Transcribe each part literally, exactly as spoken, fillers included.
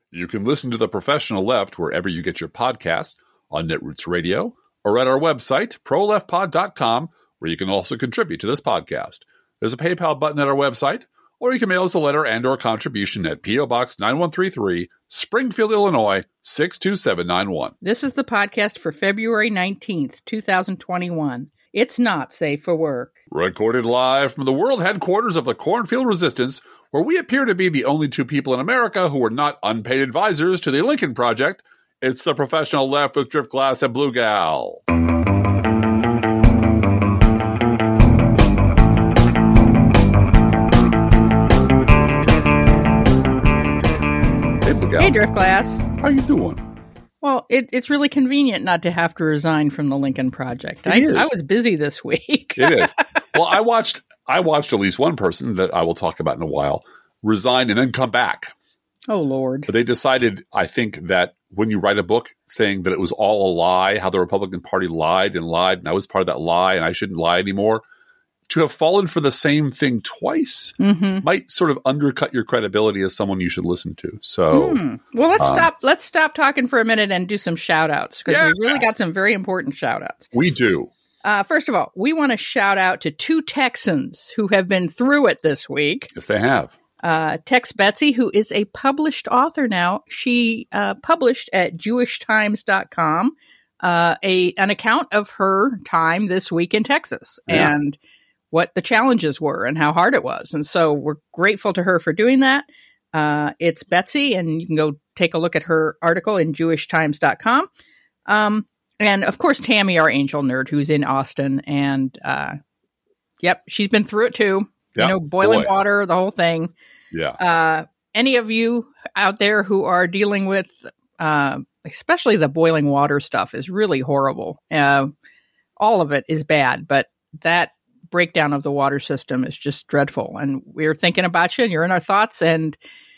You can listen to The Professional Left wherever you get your podcasts, on Netroots Radio, or at our website, pro left pod dot com, where you can also contribute to this podcast. There's a PayPal button at our website, or you can mail us a letter and or contribution at P O. Box nine one three three, Springfield, Illinois, six two seven nine one. This is the podcast for February nineteenth, twenty twenty-one. It's not safe for work. Recorded live from the world headquarters of the Cornfield Resistance, where we appear to be the only two people in America who are not unpaid advisors to the Lincoln Project. It's The Professional Left with Driftglass and Blue Gal. Hey, Blue Gal. Hey, Driftglass. How you doing? Well, it, it's really convenient not to have to resign from the Lincoln Project. It I, is. I was busy this week. It is. Well, I watched I watched at least one person that I will talk about in a while resign and then come back. Oh, Lord. But they decided, I think, that when you write a book saying that it was all a lie, how the Republican Party lied and lied, and I was part of that lie, and I shouldn't lie anymore, to have fallen for the same thing twice Mm-hmm. might sort of undercut your credibility as someone you should listen to. So, Hmm. Well, let's um, stop. Let's stop talking for a minute and do some shout outs, because Yeah. we really got some very important shout outs. we do. Uh, first of all, we want to shout out to two Texans who have been through it this week. If they have. Uh, Tex Betsy, who is a published author now, she uh, published at jewish times dot com uh, a an account of her time this week in Texas Yeah. and what the challenges were and how hard it was. And so we're grateful to her for doing that. Uh, it's Betsy, and you can go take a look at her article in jewish times dot com. Um, and of course, Tammy, our angel nerd, who's in Austin. And uh, yep, she's been through it too. Yeah, You know, boiling boy. water, the whole thing. Yeah. Uh, any of you out there who are dealing with, uh, especially the boiling water stuff, is really horrible. Uh, all of it is bad, but that breakdown of the water system is just dreadful. And we're thinking about you, and you're in our thoughts, and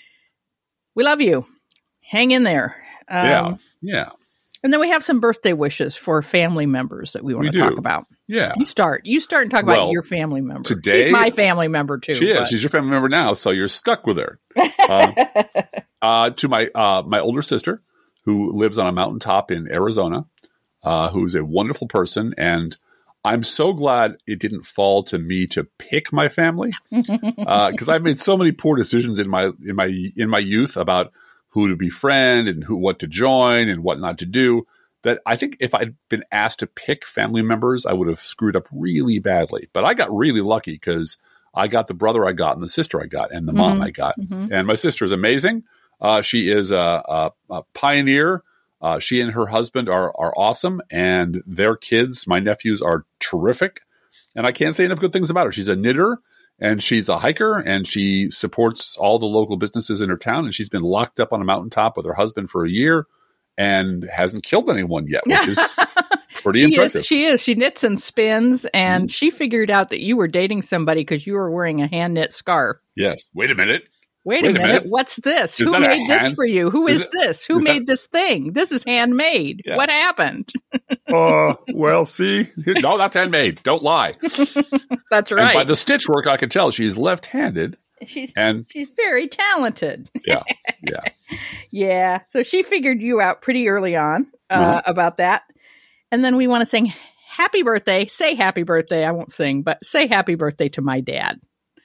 we love you. Hang in there. Um, yeah. Yeah. And then we have some birthday wishes for family members that we want We to do. talk about. Yeah. You start. You start and talk about Well, your family member. today- She's my family member too. She is. but- She's your family member now, so you're stuck with her. Um, uh, to my uh, my older sister, who lives on a mountaintop in Arizona, uh, who's a wonderful person, and I'm so glad it didn't fall to me to pick my family, because I've made so many poor decisions in my in my in my youth about who to befriend and who what to join and what not to do. That I think if I'd been asked to pick family members, I would have screwed up really badly. But I got really lucky because I got the brother I got and the sister I got and the mom I got. Mhm. And my sister is amazing. Uh, she is a, a, a pioneer. Uh, she and her husband are are awesome, and their kids, my nephews, are terrific. And I can't say enough good things about her. She's a knitter, and she's a hiker, and she supports all the local businesses in her town. And she's been locked up on a mountaintop with her husband for a year and hasn't killed anyone yet, which is pretty she impressive. Is, she is. She knits and spins, and she figured out that you were dating somebody because you were wearing a hand knit scarf. Yes. Wait a minute. Wait, Wait a a minute. minute. What's this? Is Who that a made this hand- for you? Who is is, it- this? Who is that- made this thing? This is handmade. Yeah. What happened? Oh, well, see. No, that's handmade. Don't lie. That's And by right. the stitch work, I could tell she's left-handed. she's And she's very talented. yeah, yeah. Yeah. So she figured you out pretty early on uh, Uh-huh. about that. And then we want to sing happy birthday. Say happy birthday. I won't sing, but say happy birthday to my dad.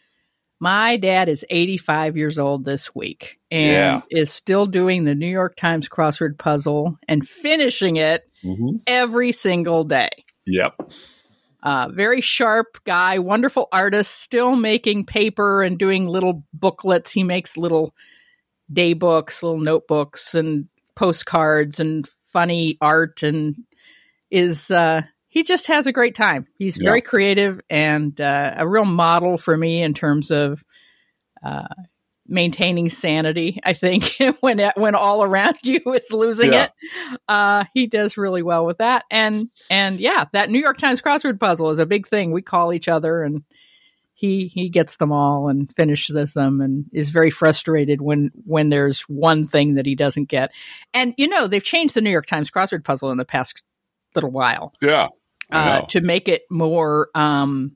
My dad is eighty-five years old this week and Yeah. is still doing the New York Times crossword puzzle and finishing it Mm-hmm. every single day. Yep. Uh, very sharp guy, wonderful artist, still making paper and doing little booklets. He makes little day books, little notebooks and postcards and funny art, and is uh, he just has a great time. He's Yeah. very creative and uh, a real model for me in terms of uh, maintaining sanity. I think when when all around you is losing Yeah. it, uh, he does really well with that. And and yeah, that New York Times crossword puzzle is a big thing. We call each other, and he he gets them all and finishes them, and is very frustrated when when there's one thing that he doesn't get. And you know, they've changed the New York Times crossword puzzle in the past little while Yeah. I uh, know. to make it more um,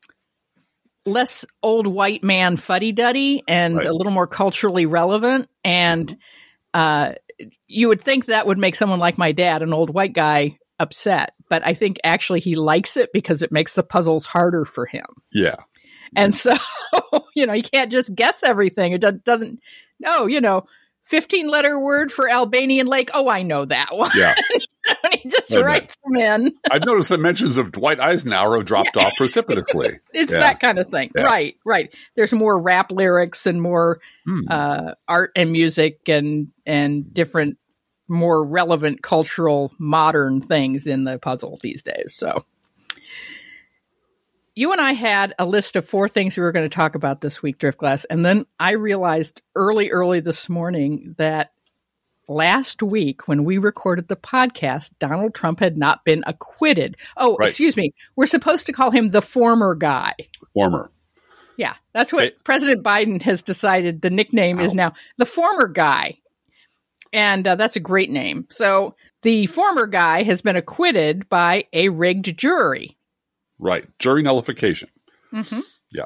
less old white man fuddy duddy and Right. a little more culturally relevant. And uh, you would think that would make someone like my dad, an old white guy, upset. But I think actually he likes it because it makes the puzzles harder for him. Yeah. And so, you know, you can't just guess everything. It do- doesn't, no, you know, fifteen letter word for Albanian Lake. Oh, I know that one. Yeah. And he just Wait writes them in. I've noticed that mentions of Dwight Eisenhower have dropped Yeah. off precipitously. It's Yeah. that kind of thing. Yeah. Right, right. There's more rap lyrics and more Hmm. uh, art and music and and different, more relevant cultural modern things in the puzzle these days. So you and I had a list of four things we were going to talk about this week, Driftglass, and then I realized early, early this morning that last week when we recorded the podcast, Donald Trump had not been acquitted. Oh, Right. excuse me. We're supposed to call him the former guy. Former. Yeah, that's what Hey. President Biden has decided. The nickname is Wow. now the former guy. And uh, that's a great name. So the former guy has been acquitted by a rigged jury. Right. Jury nullification. Mm-hmm. Yeah.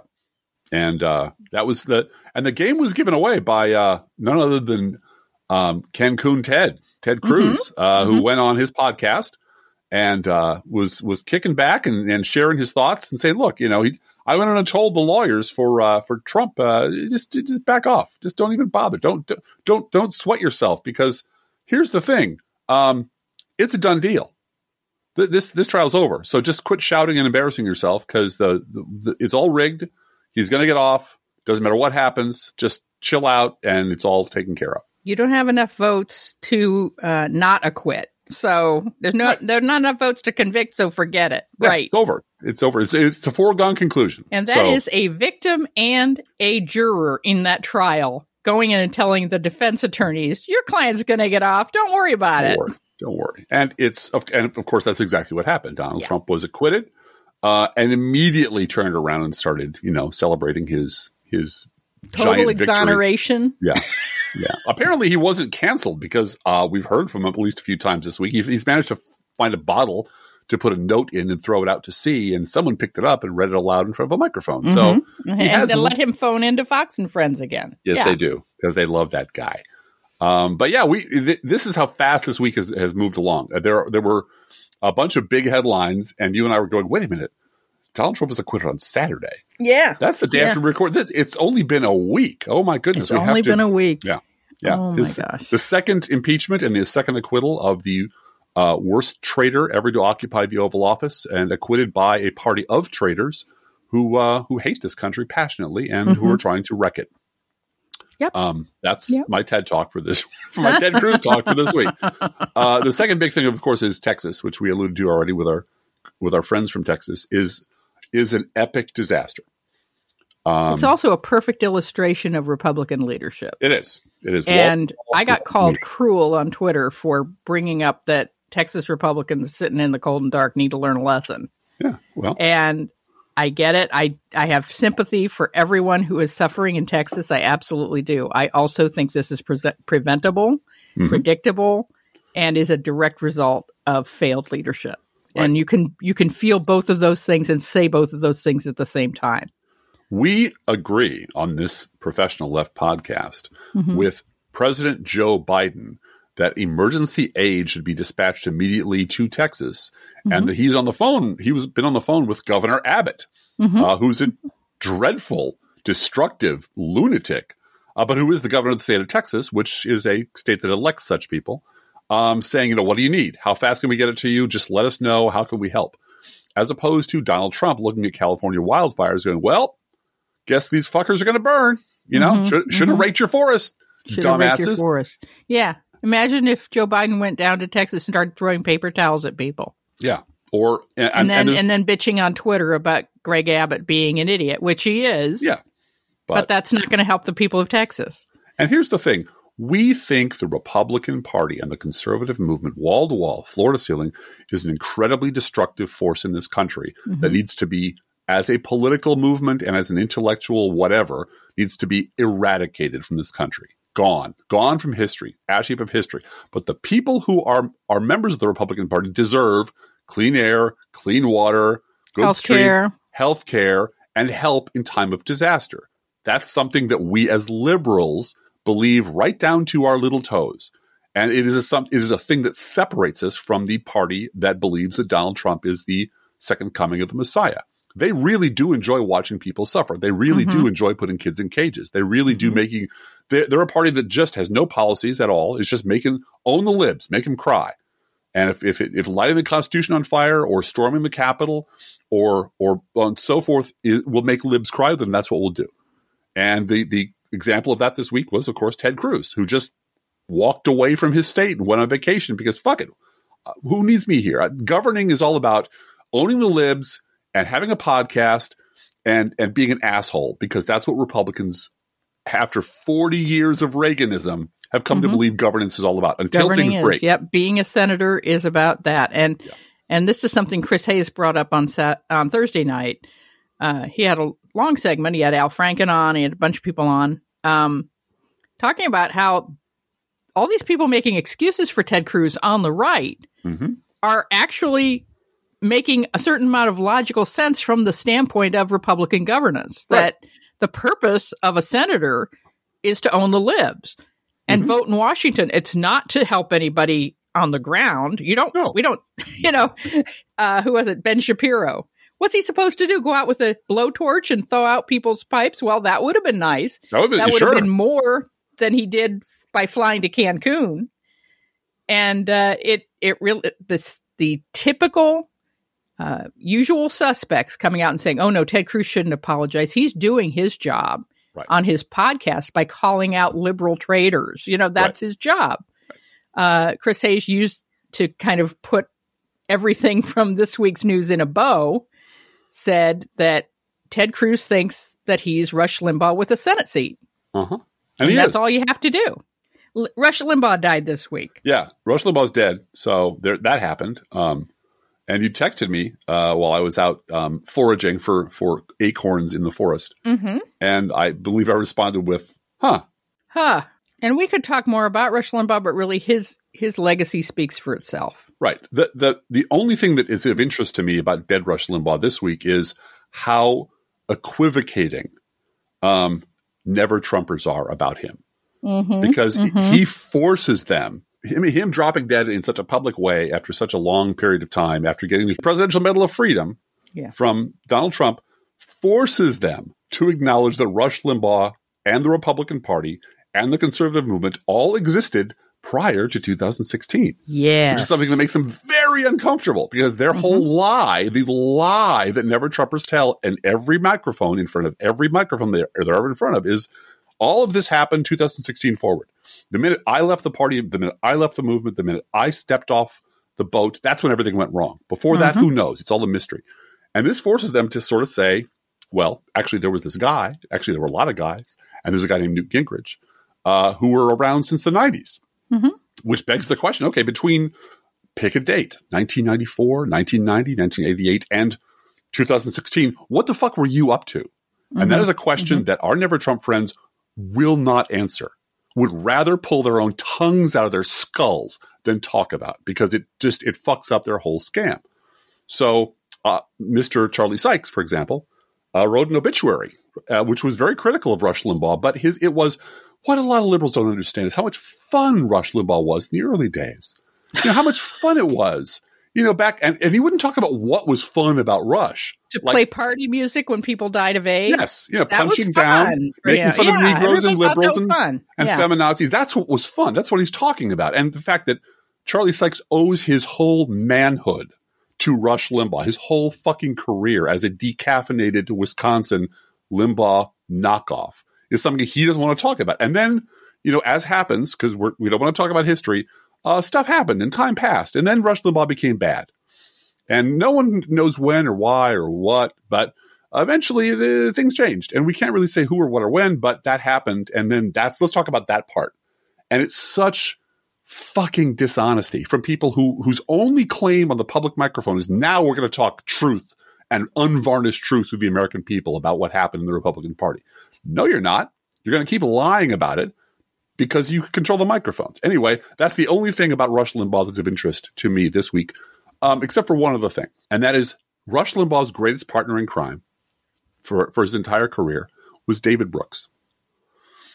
And uh, that was the, and the game was given away by uh, none other than um, Cancun Ted, Ted Cruz, uh, who Mhm. went on his podcast and uh, was was kicking back and, and sharing his thoughts and saying, look, you know, he, I went on and told the lawyers for uh, for Trump, uh, just just back off, just don't even bother, don't don't don't sweat yourself, because here's the thing, um, it's a done deal. Th- This this trial's over, so just quit shouting and embarrassing yourself, because the, the, the it's all rigged. He's going to get off. Doesn't matter what happens. Just chill out, and it's all taken care of. You don't have enough votes to uh, not acquit. So there's no, Right. there's not enough votes to convict. So forget it. Yeah, Right. it's over. It's over. It's, it's a foregone conclusion. And that is So, a victim and a juror in that trial going in and telling the defense attorneys, your client's going to get off. Don't worry about don't it. worry. Don't worry. And it's of- and of course that's exactly what happened. Donald Yeah. Trump was acquitted, uh, and immediately turned around and started, you know, celebrating his his Total giant victory. exoneration. Yeah. Yeah. Apparently he wasn't canceled, because uh, we've heard from him at least a few times this week. He, he's managed to find a bottle to put a note in and throw it out to sea, and someone picked it up and read it aloud in front of a microphone. So Mhm. he And has to let him phone into Fox and Friends again. yes, Yeah. they do, because they love that guy. Um, but yeah, we th- this is how fast this week has, has moved along. Uh, There there were a bunch of big headlines, and you and I were going, wait a minute, Donald Trump was acquitted on Saturday. Yeah. That's the day Yeah. after we record this. It's only been a week. Oh my goodness. It's we only have to, been a week. Yeah. Yeah. Oh, my His- gosh. The second impeachment and the second acquittal of the uh, worst traitor ever to occupy the Oval Office, and acquitted by a party of traitors who uh, who hate this country passionately and who Mhm. are trying to wreck it. Yep. Um, that's Yep. my TED talk for this, for my Ted Cruz talk for this week. Uh, the second big thing, of course, is Texas, which we alluded to already with our with our friends from Texas, is is an epic disaster. Um, It's also a perfect illustration of Republican leadership. it is. It is. And Wall- I got called cruel on Twitter for bringing up that Texas Republicans sitting in the cold and dark need to learn a lesson. Yeah. Well. And I get it. I, I have sympathy for everyone who is suffering in Texas. I absolutely do. I also think this is pre- preventable, Mhm. predictable, and is a direct result of failed leadership. Right. And you can you can feel both of those things and say both of those things at the same time. We agree on this Professional Left podcast Mhm. with President Joe Biden that emergency aid should be dispatched immediately to Texas, Mhm. and that he's on the phone. He was been on the phone with Governor Abbott, Mhm. uh, who's a dreadful, destructive lunatic, uh, but who is the governor of the state of Texas, which is a state that elects such people, um, saying, you know, what do you need? How fast can we get it to you? Just let us know. How can we help? As opposed to Donald Trump looking at California wildfires going, well, guess these fuckers are going to burn. You know, Mhm, should, should have mhm. raked your forest, Should have raked your dumbasses. forest. Yeah. Imagine if Joe Biden went down to Texas and started throwing paper towels at people. Yeah. Or, and, And, then and and, then bitching on Twitter about Greg Abbott being an idiot, which he is. yeah. But, But, that's not going to help the people of Texas. and here's the thing. We think the Republican Party and the conservative movement, wall to wall, floor to ceiling, is an incredibly destructive force in this country that Mhm. needs to be, as a political movement and as an intellectual whatever, needs to be eradicated from this country. Gone. Gone from history. Ash heap of history. But the people who are, are members of the Republican Party deserve clean air, clean water, good Health streets, care. health care, and help in time of disaster. That's something that we as liberals believe right down to our little toes. And it is a some it is a thing that separates us from the party that believes that Donald Trump is the second coming of the Messiah. They really do enjoy watching people suffer. They really mm-hmm. do enjoy putting kids in cages. They really mm-hmm. do making they're, they're a party that just has no policies at all. It's just making own the libs, make them cry. And if if, it, if lighting the Constitution on fire or storming the Capitol or or and so forth it will make libs cry, then that's what we'll do. And the the example of that this week was, of course, Ted Cruz, who just walked away from his state and went on vacation because fuck it, uh, who needs me here? Uh, governing is all about owning the libs and having a podcast and and being an asshole, because that's what Republicans, after forty years of Reaganism, have come mm-hmm. to believe governance is all about until Governing things is, break. Yep, being a senator is about that, and yeah. and this is something Chris Hayes brought up on Sat- on Thursday night. Uh, he had a long segment. He had Al Franken on. He had a bunch of people on, um, talking about how all these people making excuses for Ted Cruz on the right mm-hmm. are actually making a certain amount of logical sense from the standpoint of Republican governance. Right. That the purpose of a senator is to own the libs and mm-hmm. vote in Washington. It's not to help anybody on the ground. You don't, no. we don't, you know, uh, who was it? Ben Shapiro. What's he supposed to do? Go out with a blowtorch and thaw out people's pipes? Well, that would have been nice. That would have been, that would sure. have been more than he did by flying to Cancun. And uh, it it really this the typical uh, usual suspects coming out and saying, "Oh no, Ted Cruz shouldn't apologize. He's doing his job right. on his podcast by calling out liberal traitors. You know, that's right. his job." Right. Uh, Chris Hayes used to kind of put everything from this week's news in a bow. Said that Ted Cruz thinks that he's Rush Limbaugh with a Senate seat. Uh huh. And, and that's is. all you have to do. L- Rush Limbaugh died this week. Yeah, Rush Limbaugh's dead. So there, that happened. Um, and you texted me uh, while I was out um, foraging for, for acorns in the forest. Mm-hmm. And I believe I responded with, huh. Huh. And we could talk more about Rush Limbaugh, but really his his legacy speaks for itself. Right. The, the, the only thing that is of interest to me about dead Rush Limbaugh this week is how equivocating um, Never Trumpers are about him. Mm-hmm, because mm-hmm. he forces them, I mean, him dropping dead in such a public way after such a long period of time, after getting the Presidential Medal of Freedom yeah. from Donald Trump, forces them to acknowledge that Rush Limbaugh and the Republican Party and the conservative movement all existed prior to two thousand sixteen. Yes. Which is something that makes them very uncomfortable, because their mm-hmm. whole lie, the lie that Never Trumpers tell, and every microphone in front of every microphone they're, they're ever in front of, is all of this happened two thousand sixteen forward. The minute I left the party, the minute I left the movement, the minute I stepped off the boat, that's when everything went wrong. Before that, mm-hmm. who knows? It's all a mystery. And this forces them to sort of say, well, actually, there was this guy. Actually, there were a lot of guys. And there's a guy named Newt Gingrich uh, who were around since the nineties. Mm-hmm. Which begs the question, okay, between, pick a date, nineteen ninety-four, nineteen ninety, nineteen eighty-eight, and two thousand sixteen, what the fuck were you up to? Mm-hmm. And that is a question mm-hmm. that our Never Trump friends will not answer, would rather pull their own tongues out of their skulls than talk about, because it just, it fucks up their whole scam. So uh, Mister Charlie Sykes, for example, uh, wrote an obituary, uh, which was very critical of Rush Limbaugh, but his it was, what a lot of liberals don't understand is how much fun Rush Limbaugh was in the early days. You know, how much fun it was. You know, back, and, and he wouldn't talk about what was fun about Rush. To like, play party music when people died of AIDS? Yes. You know, that punching was down, fun. making yeah. fun yeah, of Negroes and liberals and, and yeah. feminazis. That's what was fun. That's what he's talking about. And the fact that Charlie Sykes owes his whole manhood to Rush Limbaugh, his whole fucking career as a decaffeinated Wisconsin Limbaugh knockoff, is something he doesn't want to talk about. And then, you know, as happens, because we're we don't want to talk about history, uh, stuff happened and time passed. And then Rush Limbaugh became bad. And no one knows when or why or what, but eventually the, things changed. And we can't really say who or what or when, but that happened. And then that's, let's talk about that part. And it's such fucking dishonesty from people who whose only claim on the public microphone is, now we're going to talk truth and unvarnished truth with the American people about what happened in the Republican Party. No, you're not. You're going to keep lying about it because you control the microphones. Anyway, that's the only thing about Rush Limbaugh that's of interest to me this week. Um, except for one other thing, and that is Rush Limbaugh's greatest partner in crime for, for his entire career was David Brooks.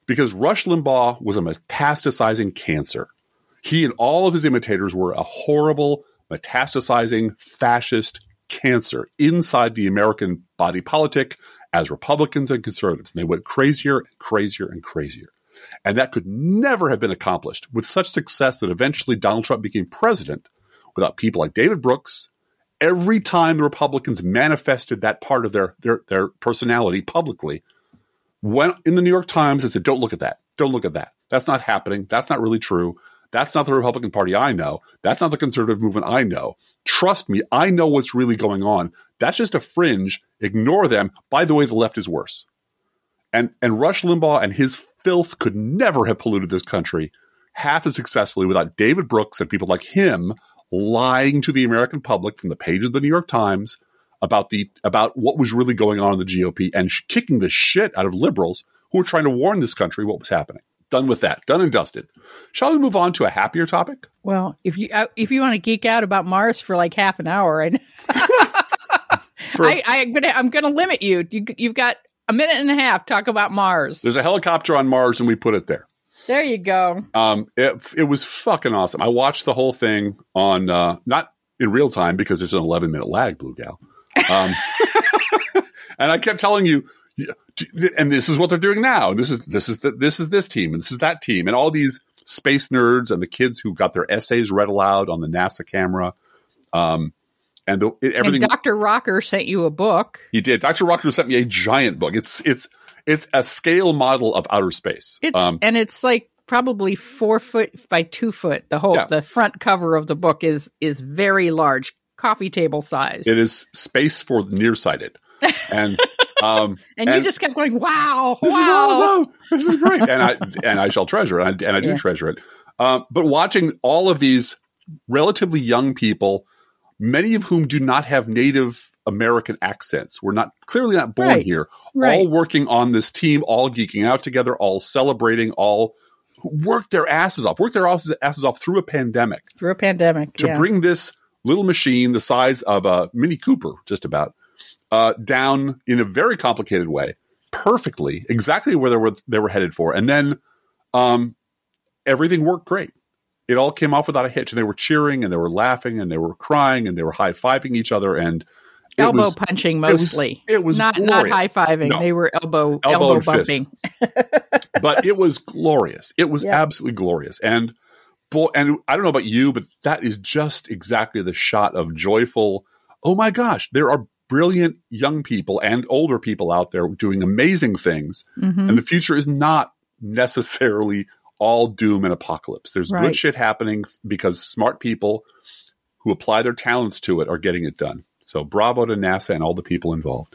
because Rush Limbaugh was a metastasizing cancer. He and all of his imitators were a horrible, metastasizing fascist cancer inside the American body politic as Republicans and conservatives. And they went crazier and crazier and crazier. And that could never have been accomplished with such success that eventually Donald Trump became president without people like David Brooks. Every time the Republicans manifested that part of their, their, their personality publicly, went in the New York Times and said, don't look at that. Don't look at that. That's not happening. That's not really true. That's not the Republican Party I know. That's not the conservative movement I know. Trust me, I know what's really going on. That's just a fringe. Ignore them. By the way, the left is worse. And and Rush Limbaugh and his filth could never have polluted this country half as successfully without David Brooks and people like him lying to the American public from the pages of the New York Times about the about what was really going on in the G O P and sh- kicking the shit out of liberals who were trying to warn this country what was happening. Done with that. Done and dusted. Shall we move on to a happier topic? Well, if you uh, if you want to geek out about Mars for like half an hour, I, for, I, I I'm gonna I'm gonna limit you. you. You've got a minute and a half. Talk about Mars. There's a helicopter on Mars, and we put it there. There you go. Um, it, it was fucking awesome. I watched the whole thing on uh, not in real time because there's an eleven minute lag, Blue Gal. Um, and I kept telling you. And this is what they're doing now. This is this is the, this is this team, and this is that team, and all these space nerds and the kids who got their essays read aloud on the NASA camera. Um, and the, it, everything. And Doctor Rocker sent you a book. He did. Doctor Rocker sent me a giant book. It's it's it's a scale model of outer space. It's, um, and it's like probably four foot by two foot. The whole yeah. the front cover of the book is is very large, coffee table size. It is space for the nearsighted, and. Um, and, and you just kept going, wow, this wow. is awesome. This is great. And I, and I shall treasure it. And I, and I do yeah. treasure it. Um, but watching all of these relatively young people, many of whom do not have Native American accents, we're not clearly not born right. here, right. all working on this team, all geeking out together, all celebrating, all who worked their asses off, worked their asses, asses off through a pandemic. Through a pandemic, To yeah. bring this little machine the size of a Mini Cooper, just about, Uh, down in a very complicated way, perfectly, exactly where they were they were headed for, and then um, everything worked great. It all came off without a hitch, and they were cheering, and they were laughing, and they were crying, and they were high fiving each other, and elbow was, punching mostly. It was, it was not glorious. not high fiving. No. They were elbow elbow, elbow bumping. But it was glorious. It was yeah. absolutely glorious, and boy, and I don't know about you, but that is just exactly the shot of joyful. Oh my gosh, there are brilliant young people and older people out there doing amazing things. Mm-hmm. And the future is not necessarily all doom and apocalypse. There's right. good shit happening because smart people who apply their talents to it are getting it done. So bravo to NASA and all the people involved.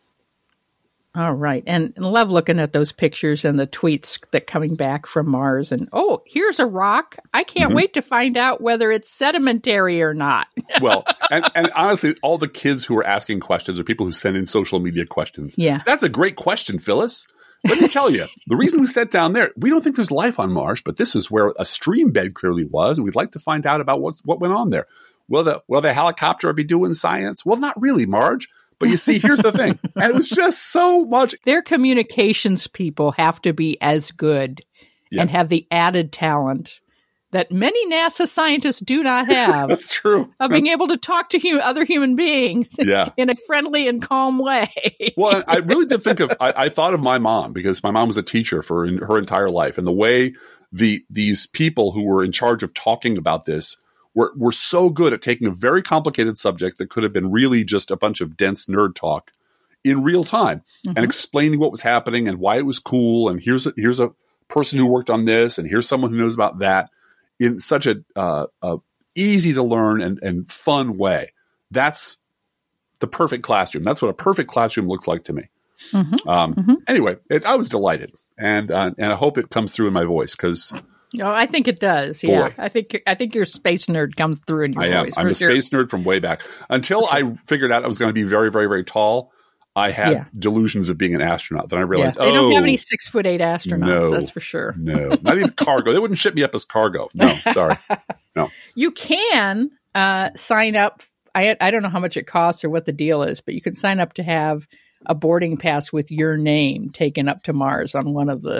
All right. And, and love looking at those pictures and the tweets that coming back from Mars. And, oh, here's a rock. I can't mm-hmm. wait to find out whether it's sedimentary or not. Well, and, and honestly, all the kids who are asking questions are people who send in social media questions. Yeah. That's a great question, Phyllis. Let me tell you, the reason we sat down there, we don't think there's life on Mars, but this is where a stream bed clearly was, and we'd like to find out about what's, what went on there. Will the, will the helicopter be doing science? Well, not really, Marge. But you see, here's the thing. And it was just so much. Their communications people have to be as good yes. and have the added talent that many NASA scientists do not have. That's true. Of being able to talk to hum- other human beings yeah. in a friendly and calm way. Well, I really did think of, I, I thought of my mom because my mom was a teacher for in, her entire life. And the way the these people who were in charge of talking about this We're, we're so good at taking a very complicated subject that could have been really just a bunch of dense nerd talk in real time mm-hmm. and explaining what was happening and why it was cool. And here's a, here's a person who worked on this, and here's someone who knows about that in such a, uh, a easy to learn and, and fun way. That's the perfect classroom. That's what a perfect classroom looks like to me. Mm-hmm. Um, mm-hmm. Anyway, it, I was delighted, and uh, and I hope it comes through in my voice because. No, I think it does. Yeah, Boy. I think I think your space nerd comes through in your I am. voice. I'm a sure. space nerd from way back. Until I figured out I was going to be very, very, very tall, I had yeah. delusions of being an astronaut. Then I realized, yeah. they oh, don't have any six foot eight astronauts. No, that's for sure. No, not even cargo. They wouldn't ship me up as cargo. No, sorry, no. You can uh, sign up. I I don't know how much it costs or what the deal is, but you can sign up to have a boarding pass with your name taken up to Mars on one of the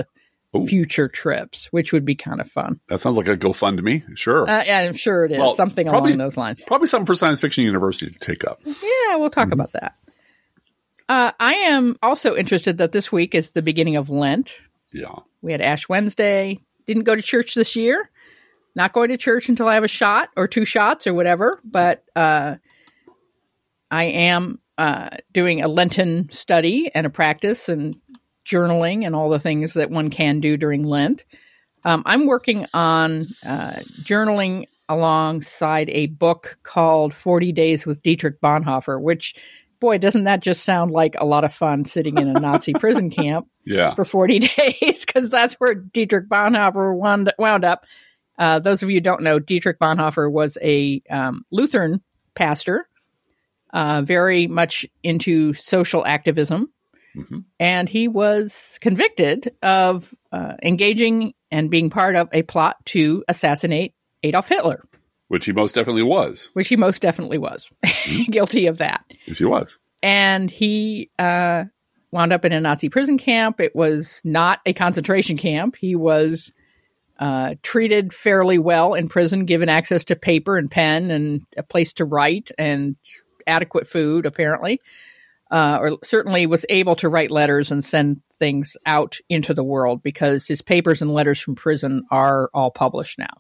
Ooh. future trips, which would be kind of fun. That sounds like a GoFundMe. Sure. Uh, yeah, I'm sure it is. Well, something probably, along those lines. Probably something for Science Fiction University to take up. Yeah, we'll talk mm-hmm. about that. Uh, I am also interested that this week is the beginning of Lent. Yeah. We had Ash Wednesday. Didn't go to church this year. Not going to church until I have a shot or two shots or whatever. But uh, I am uh, doing a Lenten study and a practice and journaling and all the things that one can do during Lent. Um, I'm working on uh, journaling alongside a book called forty days with Dietrich Bonhoeffer, which, boy, doesn't that just sound like a lot of fun sitting in a Nazi prison camp yeah. for forty days, because that's where Dietrich Bonhoeffer wound, wound up. Uh, those of you who don't know, Dietrich Bonhoeffer was a um, Lutheran pastor, uh, very much into social activism. Mm-hmm. And he was convicted of uh, engaging and being part of a plot to assassinate Adolf Hitler. Which he most definitely was. Which he most definitely was. Mm-hmm. Guilty of that. Yes, he was. And he uh, wound up in a Nazi prison camp. It was not a concentration camp. He was uh, treated fairly well in prison, given access to paper and pen and a place to write and adequate food, apparently. Uh, or certainly was able to write letters and send things out into the world, because his papers and letters from prison are all published now.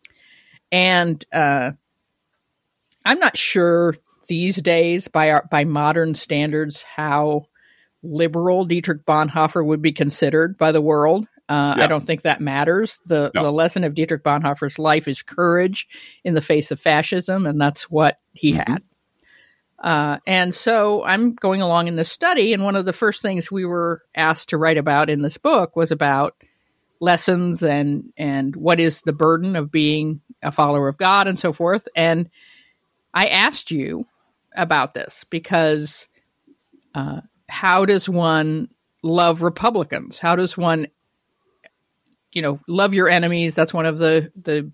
And uh, I'm not sure these days, by our, by modern standards, how liberal Dietrich Bonhoeffer would be considered by the world. Uh, yeah. I don't think that matters. The, no. the lesson of Dietrich Bonhoeffer's life is courage in the face of fascism, and that's what he mm-hmm. had. Uh, and so I'm going along in this study, and one of the first things we were asked to write about in this book was about lessons and and what is the burden of being a follower of God and so forth. And I asked you about this because uh, how does one love Republicans? How does one, you know, love your enemies? That's one of the, the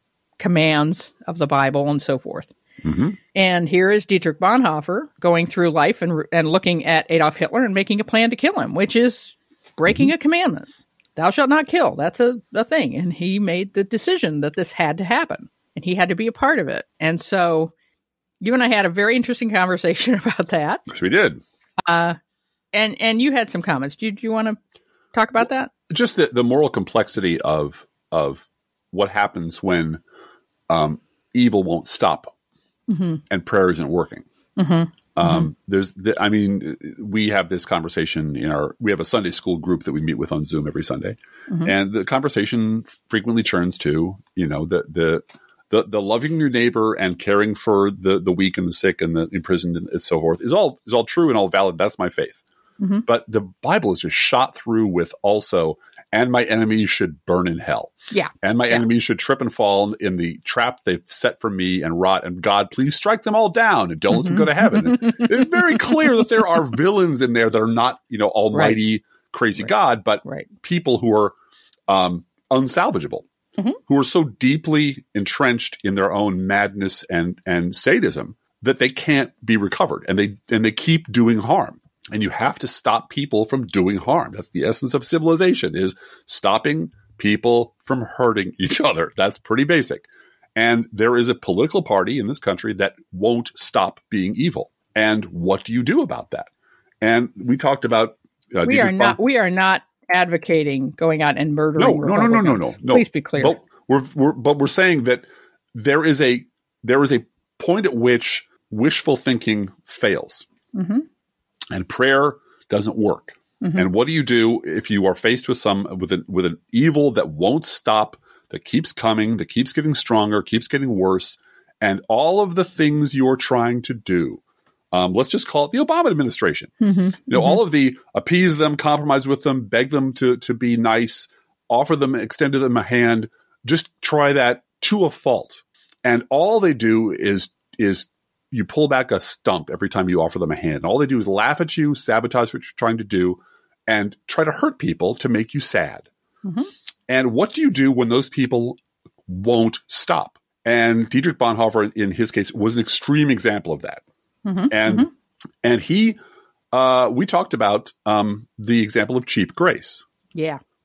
commands of the Bible and so forth. Mm-hmm. And here is Dietrich Bonhoeffer going through life and and looking at Adolf Hitler and making a plan to kill him, which is breaking mm-hmm. a commandment. Thou shalt not kill. That's a, a thing. And he made the decision that this had to happen, and he had to be a part of it. And so you and I had a very interesting conversation about that. Yes, we did. Uh, and, and you had some comments. Do you, do you want to talk about that? Just the, the moral complexity of of what happens when um, evil won't stop. Mm-hmm. And prayer isn't working. Mm-hmm. Um, mm-hmm. There's, the, I mean, we have this conversation in our, we have a Sunday school group that we meet with on Zoom every Sunday. Mm-hmm. And the conversation frequently turns to, you know, the, the, the, the loving your neighbor and caring for the, the weak and the sick and the imprisoned and so forth is all, is all true and all valid. That's my faith. Mm-hmm. But the Bible is just shot through with also, and my enemies should burn in hell. Yeah. And my yeah. enemies should trip and fall in the trap they've set for me and rot. And God, please strike them all down and don't mm-hmm. let them go to heaven. And it's very clear that there are villains in there that are not, you know, almighty, right. crazy right. God, but right. people who are um, unsalvageable, mm-hmm. who are so deeply entrenched in their own madness and, and sadism that they can't be recovered. And they and they keep doing harm. And you have to stop people from doing harm. That's the essence of civilization, is stopping people from hurting each other. That's pretty basic. And there is a political party in this country that won't stop being evil. And what do you do about that? And we talked about uh, we are not we are not advocating going out and murdering. No, no, no, no, no, no, no. Please be clear. But we're, we're but we're saying that there is a there is a point at which wishful thinking fails. Mm-hmm. And prayer doesn't work. Mm-hmm. And what do you do if you are faced with some with an with an evil that won't stop, that keeps coming, that keeps getting stronger, keeps getting worse, and all of the things you're trying to do? Um, let's just call it the Obama administration. Mm-hmm. You know, mm-hmm. all of the appease them, compromise with them, beg them to to be nice, offer them, extend to them a hand. Just try that to a fault, and all they do is is. You pull back a stump every time you offer them a hand. And all they do is laugh at you, sabotage what you're trying to do, and try to hurt people to make you sad. Mm-hmm. And what do you do when those people won't stop? And Dietrich Bonhoeffer, in his case, was an extreme example of that. Mm-hmm. And mm-hmm. and he, uh, we talked about um, the example of cheap grace. Yeah.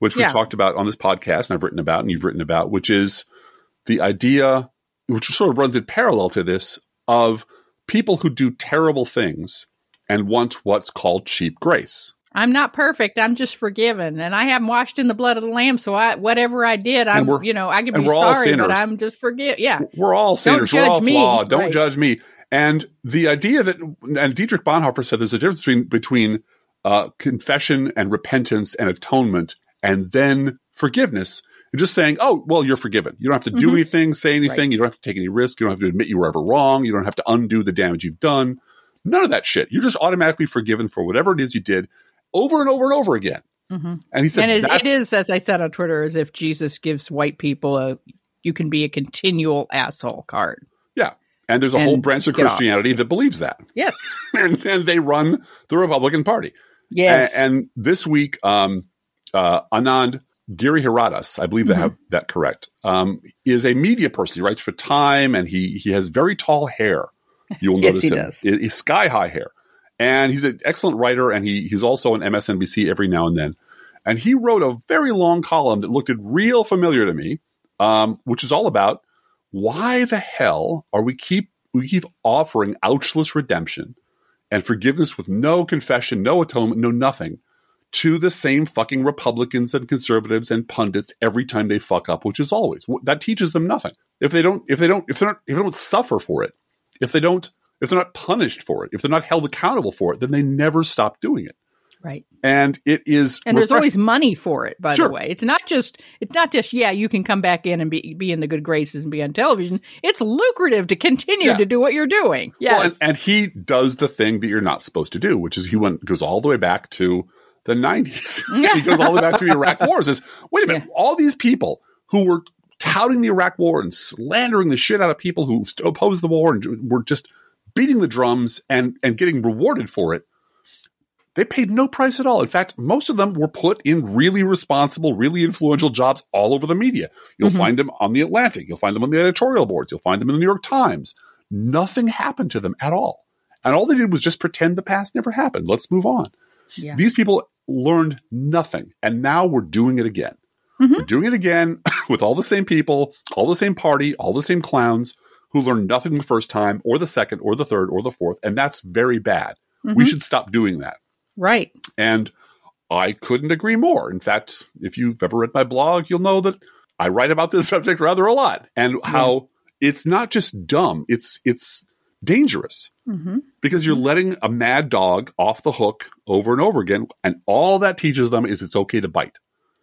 which we Yeah. talked about on this podcast, and I've written about, and you've written about, which is the idea, which sort of runs in parallel to this, of people who do terrible things and want what's called cheap grace. I'm not perfect. I'm just forgiven, and I haven't washed in the blood of the Lamb. So I, whatever I did, I'm, you know, I can be sorry, but I'm just forgive. Yeah, we're all sinners. We're all me. flawed. Don't right. judge me. And the idea that, and Dietrich Bonhoeffer said, there's a difference between between uh, confession and repentance and atonement, and then forgiveness. And just saying, oh, well, you're forgiven. You don't have to do mm-hmm. anything, say anything. Right. You don't have to take any risk. You don't have to admit you were ever wrong. You don't have to undo the damage you've done. None of that shit. You're just automatically forgiven for whatever it is you did, over and over and over again. Mm-hmm. And he said, and it is, as I said on Twitter, as if Jesus gives white people a "you can be a continual asshole" card. Yeah. And there's a and whole branch of Christianity that believes that. Yes. and, and they run the Republican Party. Yes. And, and this week, um, uh, Anand Giriharadas, I believe mm-hmm. they have that correct, um, is a media person. He writes for Time, and he he has very tall hair. You'll yes, notice he him. does. It, it's sky-high hair. And he's an excellent writer, and he he's also on M S N B C every now and then. And he wrote a very long column that looked real familiar to me, um, which is all about why the hell are we keep we keep offering ouchless redemption and forgiveness with no confession, no atonement, no nothing to the same fucking Republicans and conservatives and pundits every time they fuck up, which is always that teaches them nothing. If they don't, if they don't, if they don't, if they don't suffer for it, if they don't, if they're not punished for it, if they're not held accountable for it, then they never stop doing it. Right. And it is, and refresh- there's always money for it, by sure. the way. It's not just, it's not just, yeah, you can come back in and be, be in the good graces and be on television. It's lucrative to continue yeah. to do what you're doing. Yes. Well, and, and he does the thing that you're not supposed to do, which is he went, goes all the way back to the nineties. He goes all the way back to the Iraq War and says, wait a minute, yeah. all these people who were touting the Iraq War and slandering the shit out of people who opposed the war and were just beating the drums and, and getting rewarded for it, they paid no price at all. In fact, most of them were put in really responsible, really influential jobs all over the media. You'll mm-hmm. find them on the Atlantic. You'll find them on the editorial boards. You'll find them in the New York Times. Nothing happened to them at all. And all they did was just pretend the past never happened. Let's move on. Yeah. These people learned nothing. And now we're doing it again. Mm-hmm. We're doing it again with all the same people, all the same party, all the same clowns who learned nothing the first time or the second or the third or the fourth. And that's very bad. Mm-hmm. We should stop doing that. Right. And I couldn't agree more. In fact, if you've ever read my blog, you'll know that I write about this subject rather a lot and how yeah. it's not just dumb, it's it's dangerous mm-hmm. because you're letting a mad dog off the hook over and over again. And all that teaches them is it's okay to bite.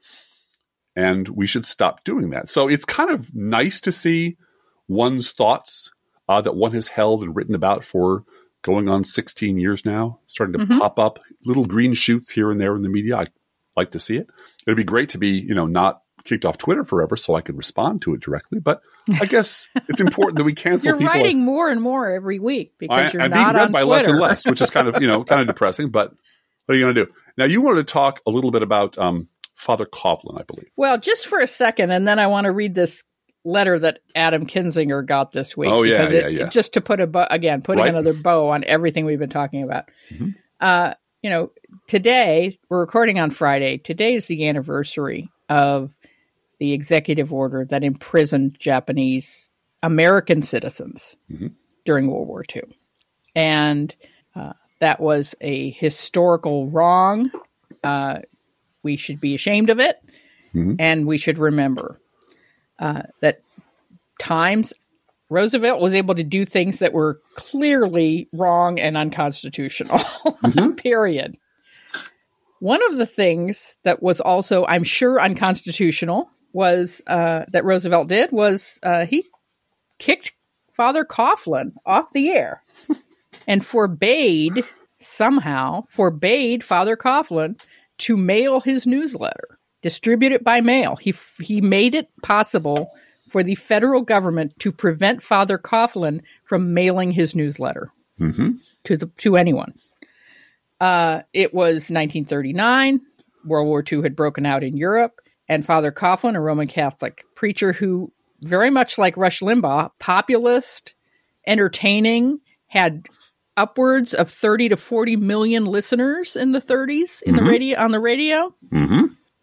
And we should stop doing that. So it's kind of nice to see one's thoughts uh, that one has held and written about for going on sixteen years now, starting to mm-hmm. pop up little green shoots here and there in the media. I like to see it. It'd be great to be, you know, not kicked off Twitter forever so I could respond to it directly. But I guess it's important that we cancel you're people. You're writing more and more every week because I, you're I'm not being read on by Twitter. less and less, which is kind of, you know, kind of depressing. But what are you going to do? Now, you wanted to talk a little bit about um, Father Coughlin, I believe. Well, just for a second, and then I want to read this letter that Adam Kinzinger got this week. Oh, yeah, it, yeah, yeah. Just to put a bow, again, putting right. another bow on everything we've been talking about. Mm-hmm. Uh, you know, today, we're recording on Friday. Today is the anniversary of the executive order that imprisoned Japanese American citizens mm-hmm. during World War Two. And uh, that was a historical wrong. Uh, we should be ashamed of it, mm-hmm. and we should remember uh, that times Roosevelt was able to do things that were clearly wrong and unconstitutional, mm-hmm. period. One of the things that was also, I'm sure, unconstitutional was uh, that Roosevelt did was uh, he kicked Father Coughlin off the air and forbade, somehow, forbade Father Coughlin to mail his newsletter, distribute it by mail. He he made it possible for the federal government to prevent Father Coughlin from mailing his newsletter mm-hmm. to the to anyone. Uh, it was nineteen thirty-nine. World War Two had broken out in Europe, and Father Coughlin, a Roman Catholic preacher who, very much like Rush Limbaugh, populist, entertaining, had upwards of thirty to forty million listeners in the thirties in mm-hmm. the radio on the radio. Mm-hmm.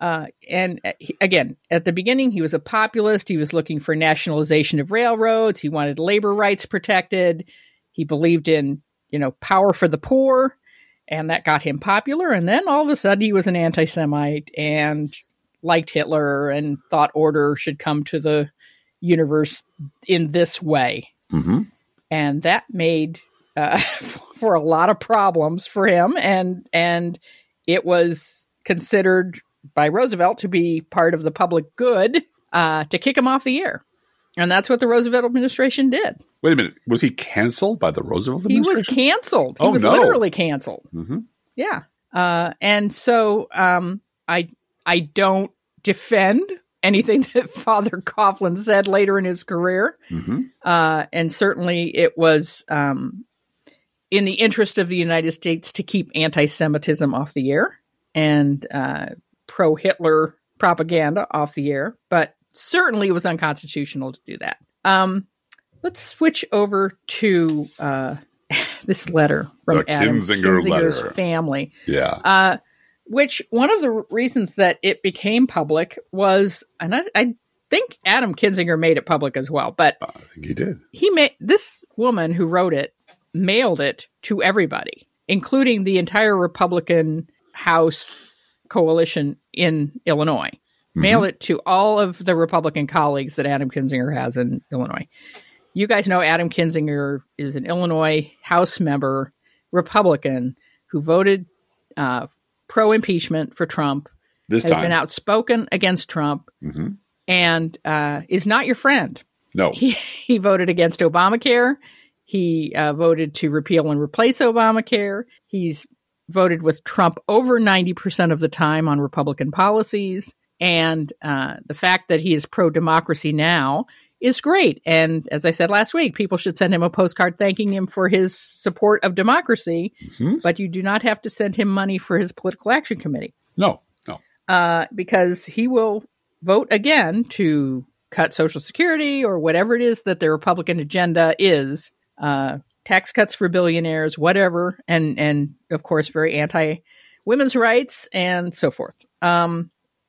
Uh, and uh, he, again, at the beginning, he was a populist. He was looking for nationalization of railroads. He wanted labor rights protected. He believed in, you know, power for the poor, and that got him popular. And then all of a sudden, he was an anti-Semite and liked Hitler and thought order should come to the universe in this way. Mm-hmm. And that made uh, for a lot of problems for him. And and it was considered by Roosevelt to be part of the public good uh, to kick him off the air. And that's what the Roosevelt administration did. Wait a minute. Was he canceled by the Roosevelt administration? He was canceled. He oh, was no. literally canceled. Mm-hmm. Yeah. Uh, and so um, I I don't defend anything that Father Coughlin said later in his career. Mm-hmm. Uh, and certainly it was um, in the interest of the United States to keep anti-Semitism off the air and uh, pro-Hitler propaganda off the air. But certainly it was unconstitutional to do that. Um, let's switch over to uh, this letter from The Adam Kinzinger Kinzinger's letter. family. Yeah. Uh, which one of the reasons that it became public was, and I, I think Adam Kinzinger made it public as well, but I think he did. He made this woman who wrote it mailed it to everybody, including the entire Republican House coalition in Illinois. Mm-hmm. Mailed it to all of the Republican colleagues that Adam Kinzinger has in Illinois. You guys know Adam Kinzinger is an Illinois House member, Republican, who voted uh, pro-impeachment for Trump, this has time. been outspoken against Trump, mm-hmm. and uh, is not your friend. No. He, he voted against Obamacare. He uh, voted to repeal and replace Obamacare. He's voted with Trump over ninety percent of the time on Republican policies. And uh, the fact that he is pro-democracy now is great. And as I said last week, people should send him a postcard thanking him for his support of democracy, mm-hmm. but you do not have to send him money for his political action committee. No, no. Uh, because he will vote again to cut Social Security or whatever it is that the Republican agenda is, uh, tax cuts for billionaires, whatever, and, and of course, very anti-women's rights and so forth. Um,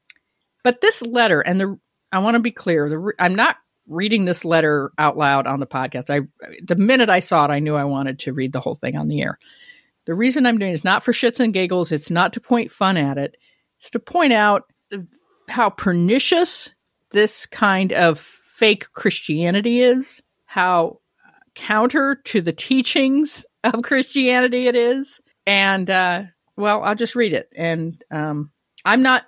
but this letter, and the I want to be clear, the, I'm not reading this letter out loud on the podcast. I, the minute I saw it, I knew I wanted to read the whole thing on the air. The reason I'm doing it is not for shits and giggles. It's not to point fun at it. It's to point out how pernicious this kind of fake Christianity is, how counter to the teachings of Christianity it is. And, uh, well, I'll just read it. And um, I'm not,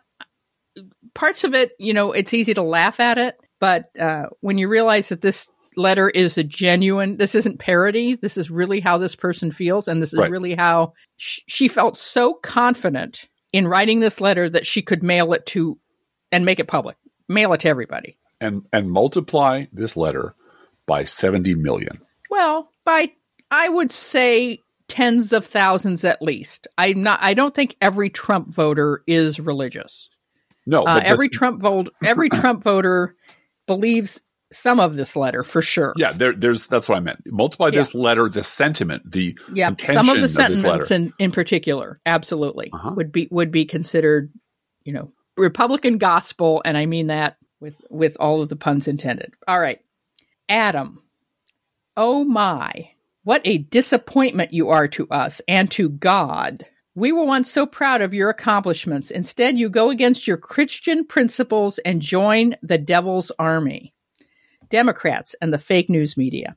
parts of it, you know, it's easy to laugh at it. But uh, when you realize that this letter is a genuine, this isn't parody, this is really how this person feels. And this is right. really how sh- she felt so confident in writing this letter that she could mail it to and make it public, mail it to everybody. And and multiply this letter by seventy million. Well, by, I would say tens of thousands at least. I'm not, I don't think every Trump voter is religious. No, uh, but every this, Trump vote, every Trump voter believes some of this letter for sure. Yeah, there, there's that's what I meant. Multiply this yeah. letter, the sentiment, the yeah, intention some of the of sentiments this letter. in, in particular, absolutely uh-huh. would be would be considered, you know, Republican gospel, and I mean that with with all of the puns intended. All right, Adam. Oh my, what a disappointment you are to us and to God. We were once so proud of your accomplishments. Instead, you go against your Christian principles and join the devil's army. Democrats and the fake news media.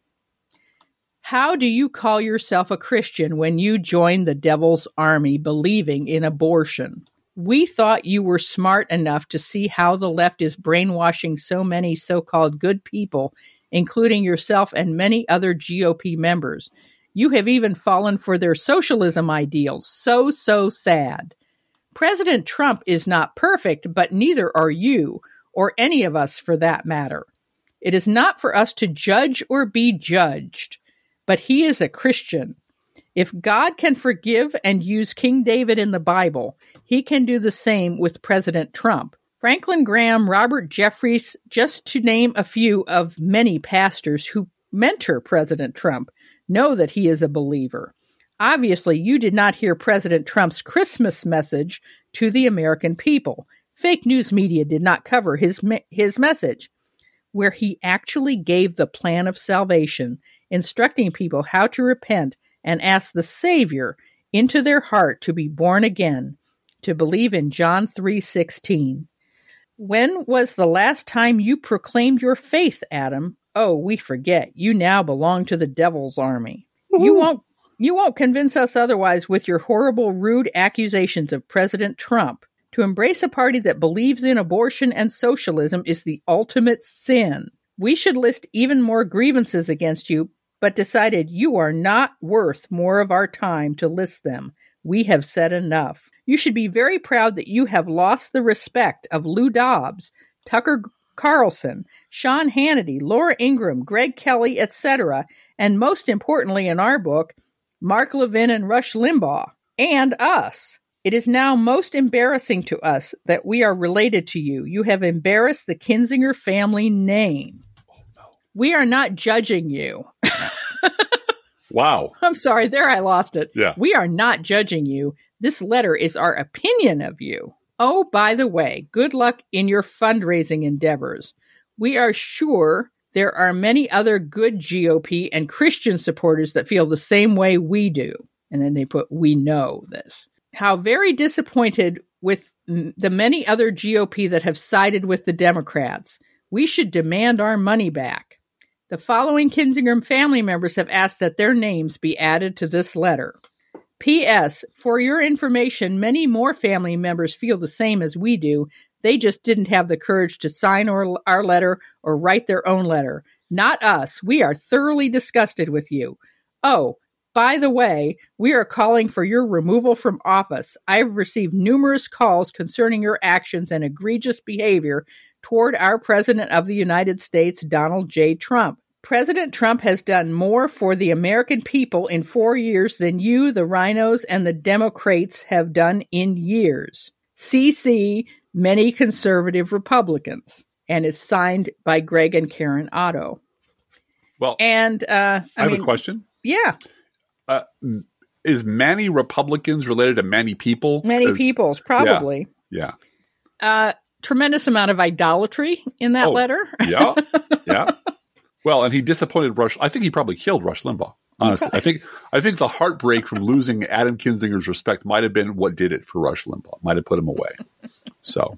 How do you call yourself a Christian when you join the devil's army believing in abortion? We thought you were smart enough to see how the left is brainwashing so many so-called good people, including yourself and many other G O P members. You have even fallen for their socialism ideals. So, so sad. President Trump is not perfect, but neither are you, or any of us for that matter. It is not for us to judge or be judged, but he is a Christian. If God can forgive and use King David in the Bible, he can do the same with President Trump. Franklin Graham, Robert Jeffries, just to name a few of many pastors who mentor President Trump, know that he is a believer. Obviously, you did not hear President Trump's Christmas message to the American people. fake news media did not cover his me- his message, where he actually gave the plan of salvation, instructing people how to repent and ask the Savior into their heart to be born again, to believe in John three sixteen. When was the last time you proclaimed your faith, Adam? Oh, we forget. You now belong to the devil's army. Ooh. You won't you won't convince us otherwise with your horrible, rude accusations of President Trump. To embrace a party that believes in abortion and socialism is the ultimate sin. We should list even more grievances against you, but decided you are not worth more of our time to list them. We have said enough. You should be very proud that you have lost the respect of Lou Dobbs, Tucker Carlson, Sean Hannity, Laura Ingraham, Greg Kelly, et cetera, and most importantly in our book, Mark Levin and Rush Limbaugh, and us. It is now most embarrassing to us that we are related to you. You have embarrassed the Kinzinger family name. Oh, no. We are not judging you. Wow. I'm sorry, there I lost it. Yeah. We are not judging you. This letter is our opinion of you. Oh, by the way, good luck in your fundraising endeavors. We are sure there are many other good G O P and Christian supporters that feel the same way we do. And then they put, we know this. How very disappointed with m- the many other G O P that have sided with the Democrats. We should demand our money back. The following Kinzinger family members have asked that their names be added to this letter. P S. For your information, many more family members feel the same as we do. They just didn't have the courage to sign our, our letter or write their own letter. Not us. We are thoroughly disgusted with you. Oh, by the way, we are calling for your removal from office. I've received numerous calls concerning your actions and egregious behavior toward our President of the United States, Donald J. Trump. President Trump has done more for the American people in four years than you, the rhinos, and the Democrats have done in years. C C, many conservative Republicans. And it's signed by Greg and Karen Otto. Well, and uh, I, I have mean, a question. Yeah. Uh, is many Republicans related to many people? Many peoples, probably. Yeah. yeah. Uh, tremendous amount of idolatry in that oh, letter. yeah. Yeah. Well, and he disappointed Rush. I think he probably killed Rush Limbaugh. Honestly, I think I think the heartbreak from losing Adam Kinzinger's respect might have been what did it for Rush Limbaugh. Might have put him away. So,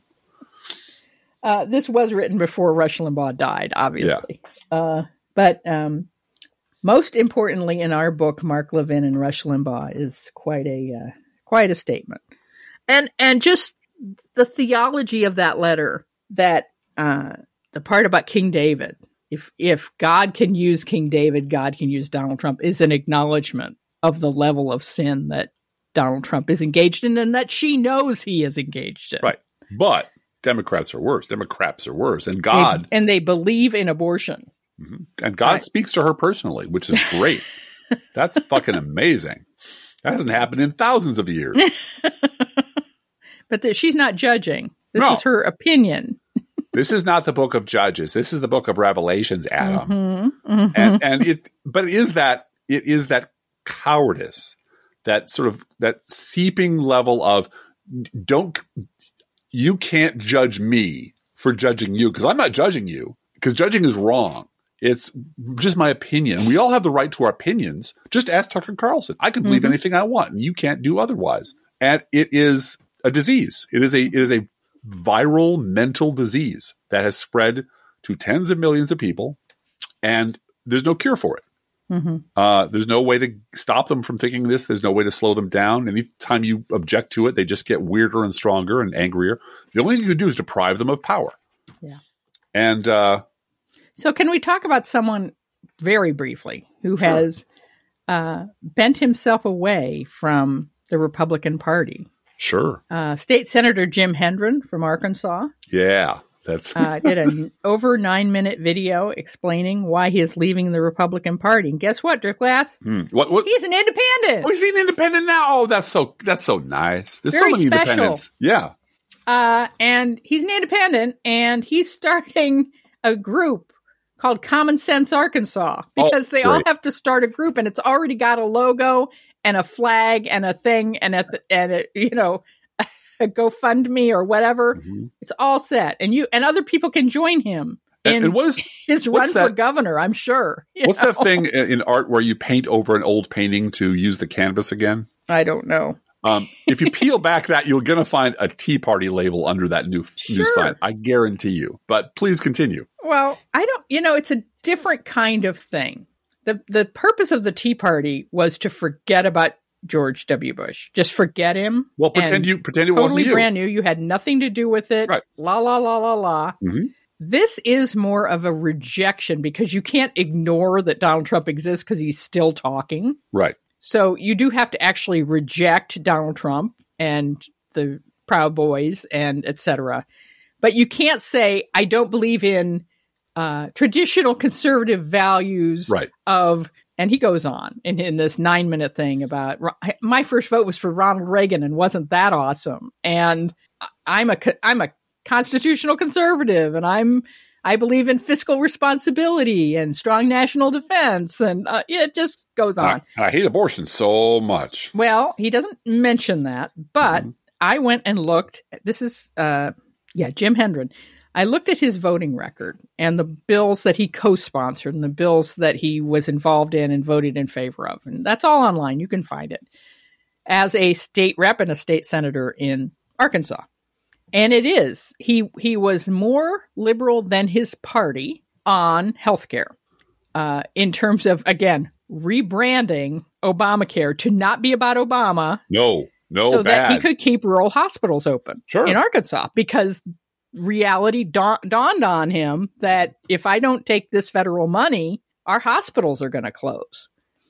uh, this was written before Rush Limbaugh died, obviously. Yeah. Uh, but um, most importantly, in our book, Mark Levin and Rush Limbaugh is quite a uh, quite a statement, and and just the theology of that letter. That uh, the part about King David. If if God can use King David, God can use Donald Trump, is an acknowledgement of the level of sin that Donald Trump is engaged in and that she knows he is engaged in. Right. But Democrats are worse. Democrats are worse. And God. They, and they believe in abortion. Mm-hmm. And God right. speaks to her personally, which is great. That's fucking amazing. That hasn't happened in thousands of years. But the, she's not judging. This no. is her opinion. This is not the book of Judges. This is the book of Revelations, Adam. Mm-hmm, mm-hmm. And and it, but it is that it is that cowardice, that sort of that seeping level of don't you can't judge me for judging you because I'm not judging you because judging is wrong. It's just my opinion. And we all have the right to our opinions. Just ask Tucker Carlson. I can believe mm-hmm. anything I want, and you can't do otherwise. And it is a disease. It is a it is a viral mental disease that has spread to tens of millions of people, and there's no cure for it. Mm-hmm. Uh, there's no way to stop them from thinking this. There's no way to slow them down. Anytime you object to it, they just get weirder and stronger and angrier. The only thing you can do is deprive them of power. Yeah. And uh, so can we talk about someone very briefly who sure. has uh, bent himself away from the Republican Party? Sure. Uh, State Senator Jim Hendren from Arkansas. Yeah, that's uh, did an over nine minute video explaining why he is leaving the Republican Party. And guess what, Dirk Glass? Hmm. What, what? He's an independent. Oh, he's an independent now. Oh, that's so that's so nice. There's Very so many special. independents. Yeah. Uh, and he's an independent, and he's starting a group called Common Sense Arkansas because oh, they all have to start a group, and it's already got a logo and a flag and a thing and a, and a, you know, to GoFundMe or whatever. Mm-hmm. It's all set. And you and other people can join him in and, and what is, his run for that, governor, I'm sure. What's know? that thing in art where you paint over an old painting to use the canvas again? I don't know. Um, if you peel back that, you're going to find a Tea Party label under that new, sure. new sign. I guarantee you. But please continue. Well, I don't, you know, it's a different kind of thing. The The purpose of the Tea Party was to forget about George W. Bush. Just forget him. Well, pretend you pretend it totally wasn't you. brand new. You had nothing to do with it. Right. La, la, la, la, la. Mm-hmm. This is more of a rejection because you can't ignore that Donald Trump exists because he's still talking. Right. So you do have to actually reject Donald Trump and the Proud Boys and et cetera. But you can't say, I don't believe in uh, traditional conservative values right. of, and he goes on in, in this nine minute thing about, my first vote was for Ronald Reagan and wasn't that awesome. And I'm a, I'm a constitutional conservative and I'm, I believe in fiscal responsibility and strong national defense. And uh, it just goes on. I, I hate abortion so much. Well, he doesn't mention that, but mm-hmm. I went and looked. This is, uh, yeah, Jim Hendren. I looked at his voting record and the bills that he co-sponsored and the bills that he was involved in and voted in favor of. And that's all online. You can find it. As a state rep and a state senator in Arkansas. And it is. He he was more liberal than his party on healthcare uh, in terms of, again, rebranding Obamacare to not be about Obama. No, no, so bad. that he could keep rural hospitals open sure. in Arkansas because reality da- dawned on him that if I don't take this federal money, our hospitals are going to close.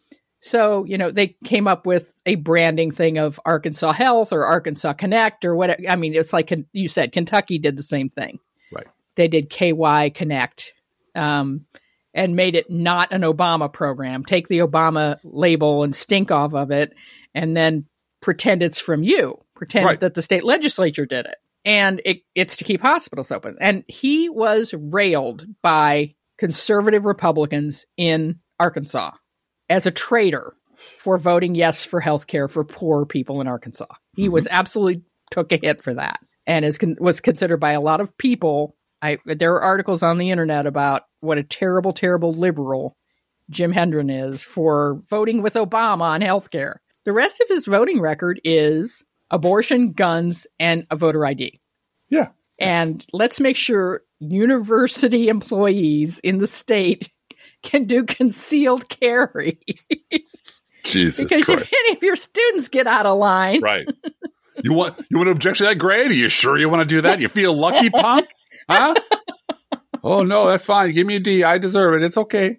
So, you know, they came up with a branding thing of Arkansas Health or Arkansas Connect or what. I mean, it's like you said, Kentucky did the same thing. Right. They did K Y Connect um, and made it not an Obama program. Take the Obama label and stink off of it and then pretend it's from you. Pretend right. that the state legislature did it. And it, it's to keep hospitals open. And he was railed by conservative Republicans in Arkansas as a traitor for voting yes for health care for poor people in Arkansas. He mm-hmm. was absolutely took a hit for that and is con- was considered by a lot of people. I, there are articles on the internet about what a terrible, terrible liberal Jim Hendren is for voting with Obama on health care. The rest of his voting record is abortion, guns, and a voter I D. Yeah. And let's make sure university employees in the state can do concealed carry. Jesus because Christ. If any of your students get out of line. Right. You want you want to object to that grade? Are you sure you want to do that? You feel lucky, punk? Huh? Oh, no, that's fine. Give me a D. I deserve it. It's okay.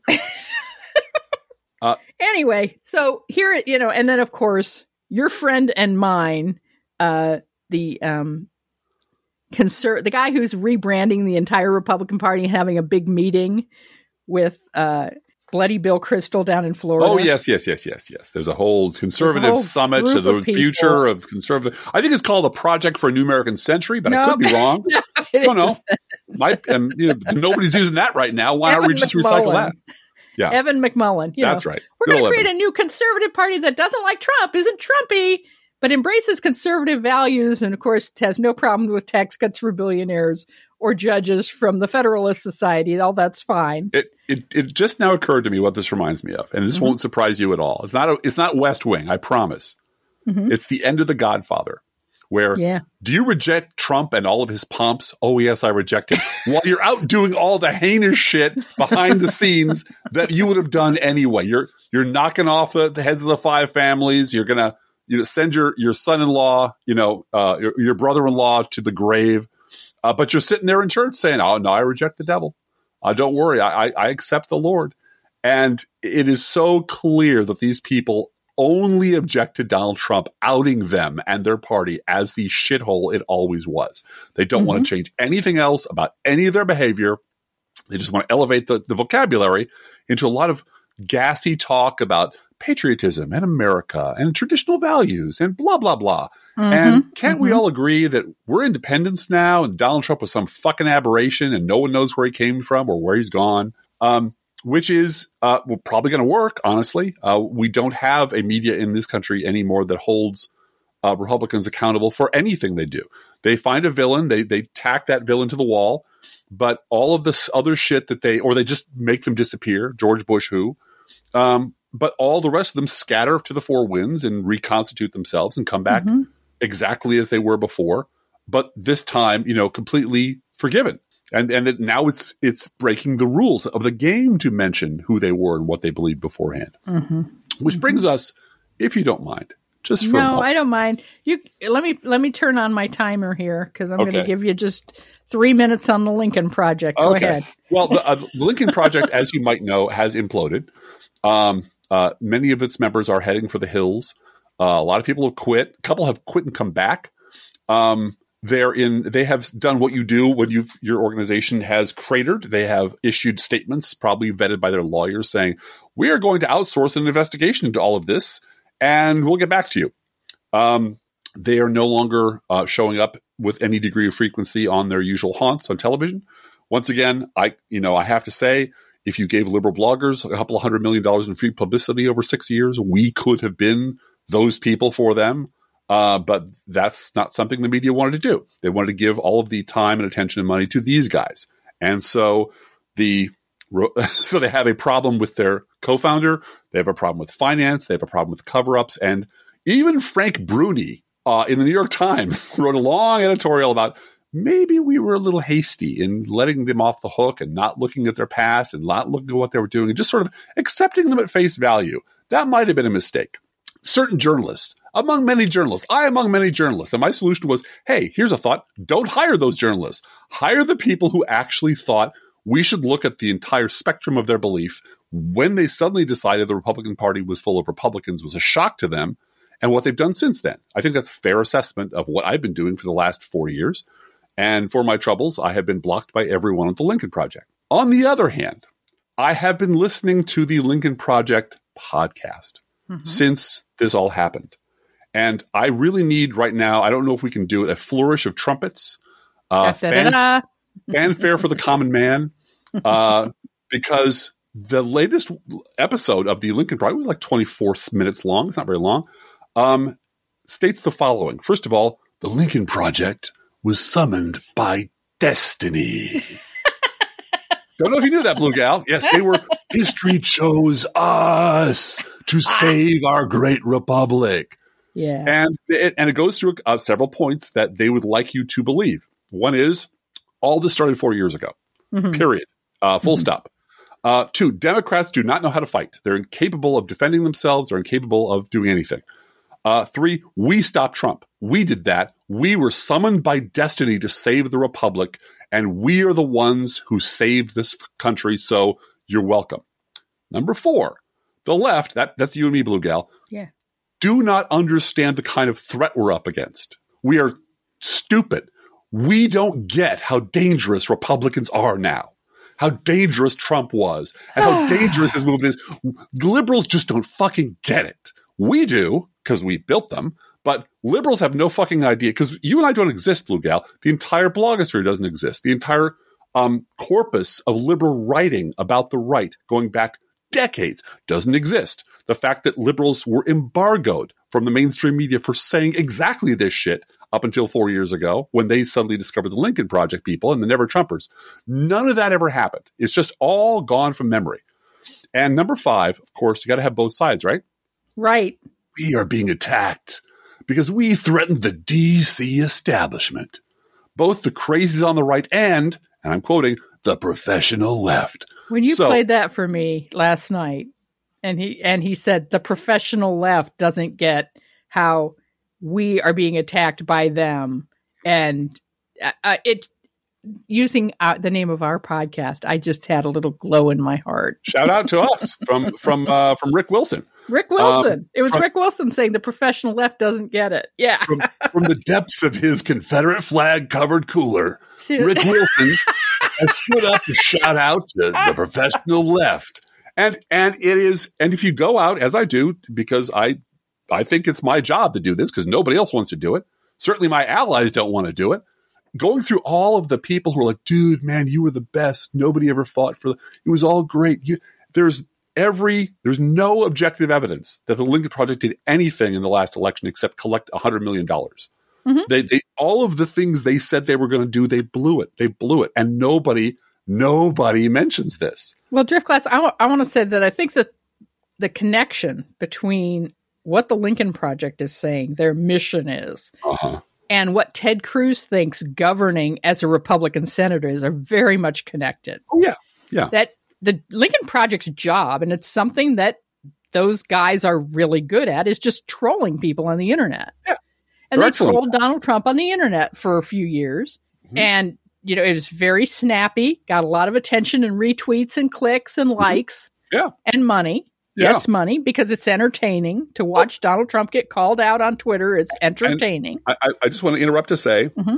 uh, anyway, so here, you know, and then, of course, your friend and mine, uh, the um, conser- the guy who's rebranding the entire Republican Party, having a big meeting with uh, Bloody Bill Kristol down in Florida. Oh, yes, yes, yes, yes, yes. There's a whole conservative a whole summit to the future of conservative. I think it's called the Project for a New American Century, but no, I could be wrong. No, I don't know. Might, and you know, nobody's using that right now. Why Evan don't we just McMullen. recycle that? Yeah, Evan McMullen. You That's know, right. We're Good going to create Evan. a new conservative party that doesn't like Trump, isn't Trumpy, but embraces conservative values, and of course has no problem with tax cuts for billionaires or judges from the Federalist Society. All that's fine. It it it just now occurred to me what this reminds me of, and this mm-hmm. won't surprise you at all. It's not a, it's not West Wing, I promise. Mm-hmm. It's the end of The Godfather, where yeah. do you reject Trump and all of his pomps? Oh yes, I reject him. While you're out doing all the heinous shit behind the scenes that you would have done anyway. You're you're knocking off the, the heads of the five families. You're gonna you know send your your son-in-law, you know, uh, your, your brother-in-law to the grave. Uh, but you're sitting there in church saying, oh, no, I reject the devil. Uh, don't worry. I, I, I accept the Lord. And it is so clear that these people only object to Donald Trump outing them and their party as the shithole it always was. They don't mm-hmm. want to change anything else about any of their behavior. They just want to elevate the, the vocabulary into a lot of gassy talk about patriotism and America and traditional values and blah, blah, blah. Mm-hmm, and can't mm-hmm. we all agree that we're independents now and Donald Trump was some fucking aberration and no one knows where he came from or where he's gone, um, which is uh, well, probably going to work, honestly. Uh, we don't have a media in this country anymore that holds uh, Republicans accountable for anything they do. They find a villain, they they tack that villain to the wall, but all of this other shit that they, or they just make them disappear, George Bush who, um, but all the rest of them scatter to the four winds and reconstitute themselves and come back mm-hmm. exactly as they were before, but this time, you know, completely forgiven. And and it, now it's it's breaking the rules of the game to mention who they were and what they believed beforehand. Mm-hmm. Which mm-hmm. brings us, if you don't mind, just for no, I don't mind. You let me let me turn on my timer here because I'm okay. going to give you just three minutes on the Lincoln Project. Go okay. ahead. Well, the, uh, the Lincoln Project, as you might know, has imploded. Um, uh, many of its members are heading for the hills. Uh, a lot of people have quit. A couple have quit and come back. Um, They're in. They have done what you do when you've your organization has cratered. They have issued statements, probably vetted by their lawyers, saying we are going to outsource an investigation into all of this, and we'll get back to you. Um, they are no longer uh, showing up with any degree of frequency on their usual haunts on television. Once again, I you know I have to say, if you gave liberal bloggers a couple of hundred million dollars in free publicity over six years, we could have been those people for them. Uh, but that's not something the media wanted to do. They wanted to give all of the time and attention and money to these guys. And so the so they have a problem with their co-founder. They have a problem with finance. They have a problem with cover-ups. And even Frank Bruni uh, in the New York Times wrote a long editorial about maybe we were a little hasty in letting them off the hook and not looking at their past and not looking at what they were doing and just sort of accepting them at face value. That might have been a mistake. Certain journalists, among many journalists, I among many journalists, and my solution was, hey, here's a thought. Don't hire those journalists. Hire the people who actually thought we should look at the entire spectrum of their belief when they suddenly decided the Republican Party was full of Republicans was a shock to them and what they've done since then. I think that's a fair assessment of what I've been doing for the last four years. And for my troubles, I have been blocked by everyone at the Lincoln Project. On the other hand, I have been listening to the Lincoln Project podcast mm-hmm. since this all happened. And I really need right now, I don't know if we can do it, a flourish of trumpets, uh, fan, fanfare for the common man, uh, because the latest episode of the Lincoln Project was like twenty-four minutes long. It's not very long. Um, states the following. First of all, the Lincoln Project was summoned by destiny. Don't know if you knew that, Blue Gal. Yes, they were. History chose us to save our great republic. Yeah, and it, and it goes through uh, several points that they would like you to believe. One is all this started four years ago. Mm-hmm. Period. Uh, full mm-hmm. stop. Uh, two, Democrats do not know how to fight. They're incapable of defending themselves. They're incapable of doing anything. Uh, three, we stopped Trump. We did that. We were summoned by destiny to save the republic, and we are the ones who saved this country. So you're welcome. Number four, the left. That that's you and me, Blue Gal. Yeah. Do not understand the kind of threat we're up against. We are stupid. We don't get how dangerous Republicans are now, how dangerous Trump was, and how dangerous his movement is. Liberals just don't fucking get it. We do, because we built them, but liberals have no fucking idea, because you and I don't exist, Blue Gal. The entire blogosphere doesn't exist. The entire um, corpus of liberal writing about the right, going back decades, doesn't exist. The fact that liberals were embargoed from the mainstream media for saying exactly this shit up until four years ago when they suddenly discovered the Lincoln Project people and the Never Trumpers. None of that ever happened. It's just all gone from memory. And number five, of course, you got to have both sides, right? Right. We are being attacked because we threatened the D C establishment. Both the crazies on the right and, and I'm quoting, the professional left. When you so, played that for me last night, and he and he said the professional left doesn't get how we are being attacked by them, and uh, it using uh, the name of our podcast, I just had a little glow in my heart. Shout out to us from from uh, from Rick Wilson. Rick Wilson. Um, it was from, Rick Wilson saying the professional left doesn't get it. Yeah. From, from the depths of his Confederate flag covered cooler, Rick Wilson has stood up to shout out to the professional left. And and it is, and if you go out, as I do, because I I think it's my job to do this because nobody else wants to do it. Certainly my allies don't want to do it. Going through all of the people who are like, dude, man, you were the best. Nobody ever fought for the, it was all great. You, there's every there's no objective evidence that the Lincoln Project did anything in the last election except collect one hundred million dollars. Mm-hmm. They, they, all of the things they said they were going to do, they blew it. They blew it. And nobody, nobody mentions this. Well, Driftglass, I, w- I want to say that I think that the connection between what the Lincoln Project is saying, their mission is, uh-huh. and what Ted Cruz thinks governing as a Republican senator is are very much connected. Oh, yeah. Yeah. That the Lincoln Project's job, and it's something that those guys are really good at, is just trolling people on the internet. Yeah. And They're they excellent. trolled Donald Trump on the internet for a few years. Mm-hmm. And, you know, it was very snappy, got a lot of attention and retweets and clicks and likes yeah. and money. Yeah. Yes, money, because it's entertaining to watch well, Donald Trump get called out on Twitter. It's entertaining. I, I just want to interrupt to say, mm-hmm.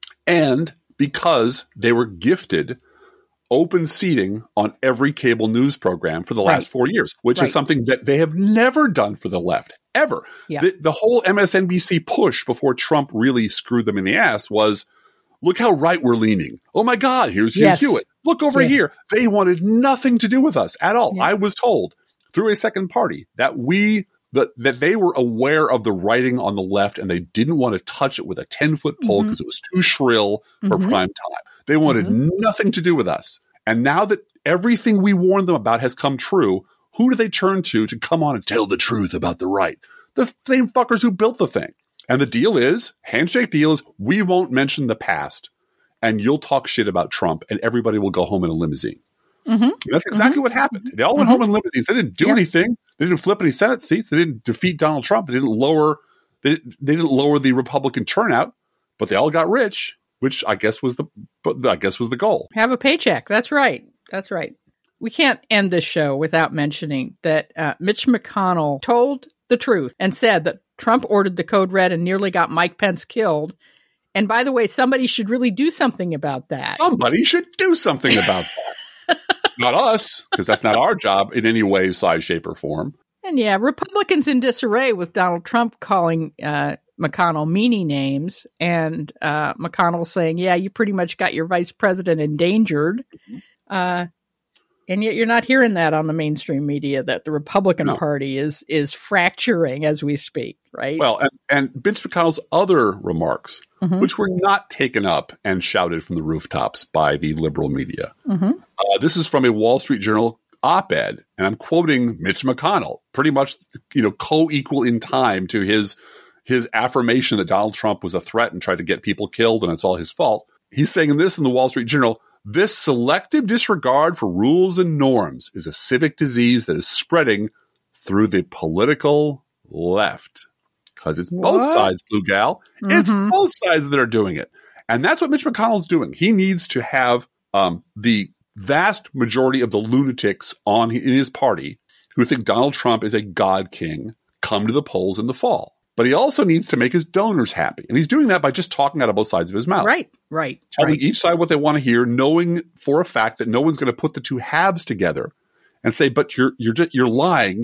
and because they were gifted open seating on every cable news program for the last right. four years, which right. is something that they have never done for the left, ever. Yeah. The, the whole M S N B C push before Trump really screwed them in the ass was, look how right we're leaning. Oh, my God, here's Hugh yes. Hewitt. Look over yes. here. They wanted nothing to do with us at all. Yeah. I was told through a second party that we that, that they were aware of the writing on the left and they didn't want to touch it with a ten-foot pole because mm-hmm. it was too shrill for mm-hmm. prime time. They wanted mm-hmm. nothing to do with us. And now that everything we warned them about has come true, who do they turn to to come on and tell the truth about the right? The same fuckers who built the thing. And the deal is, handshake deal is, we won't mention the past, and you'll talk shit about Trump, and everybody will go home in a limousine. Mm-hmm. And that's exactly mm-hmm. what happened. They all went mm-hmm. home in limousines. They didn't do yeah. anything. They didn't flip any Senate seats. They didn't defeat Donald Trump. They didn't lower. They, they didn't lower the Republican turnout, but they all got rich, which I guess was the. I guess was the goal. Have a paycheck. That's right. That's right. We can't end this show without mentioning that uh, Mitch McConnell told the truth and said that Trump ordered the code red and nearly got Mike Pence killed. And by the way, somebody should really do something about that. Somebody should do something about that. Not us, because that's not our job in any way, size, shape, or form. And yeah, Republicans in disarray with Donald Trump calling uh, McConnell meanie names and uh, McConnell saying, yeah, you pretty much got your vice president endangered. Mm-hmm. Uh, and yet you're not hearing that on the mainstream media, that the Republican no. Party is is fracturing as we speak, right? Well, and, and Mitch McConnell's other remarks, mm-hmm. which were not taken up and shouted from the rooftops by the liberal media. Mm-hmm. Uh, this is from a Wall Street Journal op-ed, and I'm quoting Mitch McConnell, pretty much, you know, co-equal in time to his his affirmation that Donald Trump was a threat and tried to get people killed and it's all his fault. He's saying this in the Wall Street Journal: this selective disregard for rules and norms is a civic disease that is spreading through the political left. Because it's what? both sides, Blue Gal. Mm-hmm. It's both sides that are doing it. And that's what Mitch McConnell's doing. He needs to have um, the vast majority of the lunatics on in his party who think Donald Trump is a god king come to the polls in the fall. But he also needs to make his donors happy. And he's doing that by just talking out of both sides of his mouth. Right, right. Telling right. each side what they want to hear, knowing for a fact that no one's going to put the two halves together and say, but you're you're just, you're lying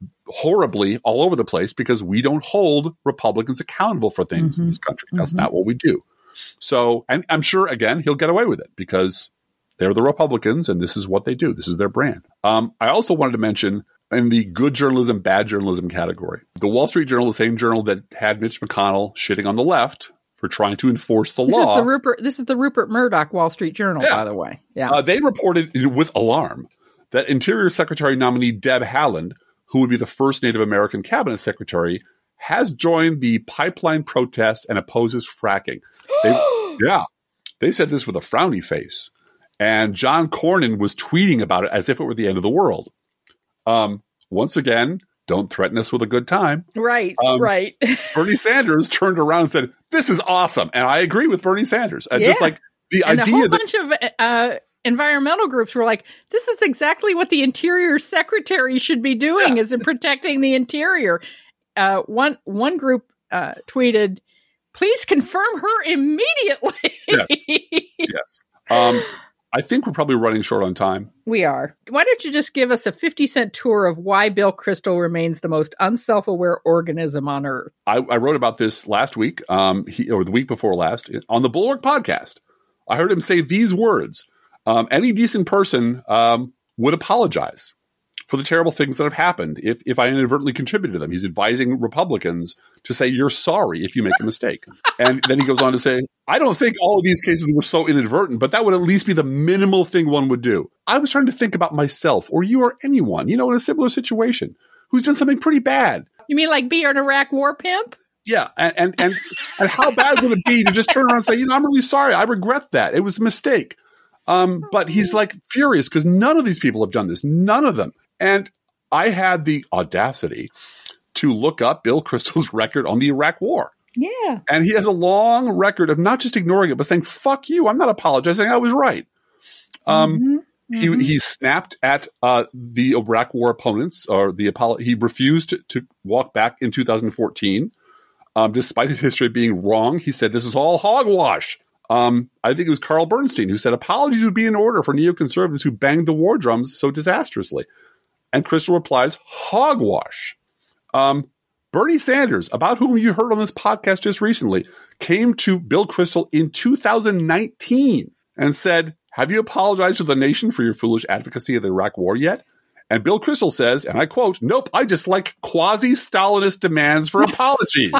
horribly all over the place because we don't hold Republicans accountable for things mm-hmm. in this country. That's mm-hmm. not what we do. So, and I'm sure, again, he'll get away with it because they're the Republicans and this is what they do. This is their brand. Um, I also wanted to mention in the good journalism, bad journalism category, the Wall Street Journal, the same journal that had Mitch McConnell shitting on the left for trying to enforce the this law. Is the Rupert, this is the Rupert Murdoch Wall Street Journal, yeah. by the way. Yeah, uh, they reported with alarm that Interior Secretary nominee Deb Haaland, who would be the first Native American cabinet secretary, has joined the pipeline protests and opposes fracking. They, yeah, they said this with a frowny face. And John Cornyn was tweeting about it as if it were the end of the world. Um, once again, don't threaten us with a good time. Right, um, right. Bernie Sanders turned around and said, this is awesome. And I agree with Bernie Sanders. Uh, yeah. Just like the and idea a whole that- bunch of uh, environmental groups were like, this is exactly what the Interior Secretary should be doing, yeah. is in protecting the interior. Uh, one one group uh, tweeted, please confirm her immediately. Yes. yes. Um, I think we're probably running short on time. We are. Why don't you just give us a fifty cent tour of why Bill Kristol remains the most unself-aware organism on Earth? I, I wrote about this last week, um, he, or the week before last, on the Bulwark podcast. I heard him say these words. Um, any decent person um, would apologize for the terrible things that have happened if, if I inadvertently contributed to them. He's advising Republicans to say, you're sorry if you make a mistake. And then he goes on to say, I don't think all of these cases were so inadvertent, but that would at least be the minimal thing one would do. I was trying to think about myself or you or anyone, you know, in a similar situation who's done something pretty bad. You mean like be an Iraq war pimp? Yeah. And, and, and, and how bad would it be to just turn around and say, you know, I'm really sorry. I regret that. It was a mistake. Um, but he's like furious because none of these people have done this. None of them. And I had the audacity to look up Bill Kristol's record on the Iraq War. Yeah. And he has a long record of not just ignoring it, but saying, fuck you. I'm not apologizing. I was right. Um, mm-hmm. Mm-hmm. He, he snapped at uh, the Iraq War opponents, or the apolo- he refused to, to walk back in two thousand fourteen. Um, despite his history being wrong, he said, this is all hogwash. Um, I think it was Carl Bernstein who said apologies would be in order for neoconservatives who banged the war drums so disastrously. And Kristol replies, hogwash. Um, Bernie Sanders, about whom you heard on this podcast just recently, came to Bill Kristol in two thousand nineteen and said, have you apologized to the nation for your foolish advocacy of the Iraq War yet? And Bill Kristol says, and I quote, nope, I just like quasi-Stalinist demands for apologies.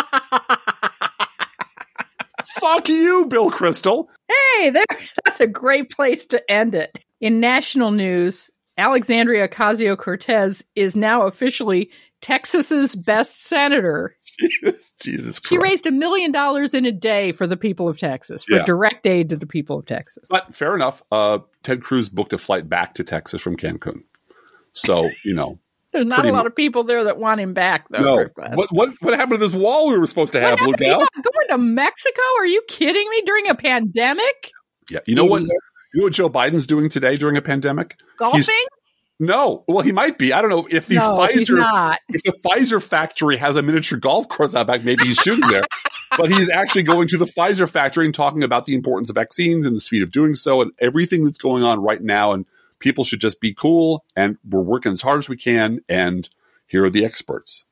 Fuck you, Bill Kristol. Hey, there, that's a great place to end it. In national news, Alexandria Ocasio-Cortez is now officially Texas's best senator. Jesus, Jesus Christ. She raised a million dollars in a day for the people of Texas, for Yeah. direct aid to the people of Texas. But fair enough. Uh, Ted Cruz booked a flight back to Texas from Cancun. So, you know. There's not a lot of people there that want him back, though. No. What, what what happened to this wall we were supposed to have, Blue Gal? Going to Mexico? Are you kidding me? During a pandemic? Yeah. You know what? You know what Joe Biden's doing today during a pandemic? Golfing? He's, no. Well, he might be. I don't know if the no, Pfizer he's not. if the Pfizer factory has a miniature golf course out back, maybe he's shooting there. But he's actually going to the Pfizer factory and talking about the importance of vaccines and the speed of doing so and everything that's going on right now. And people should just be cool. And we're working as hard as we can. And here are the experts.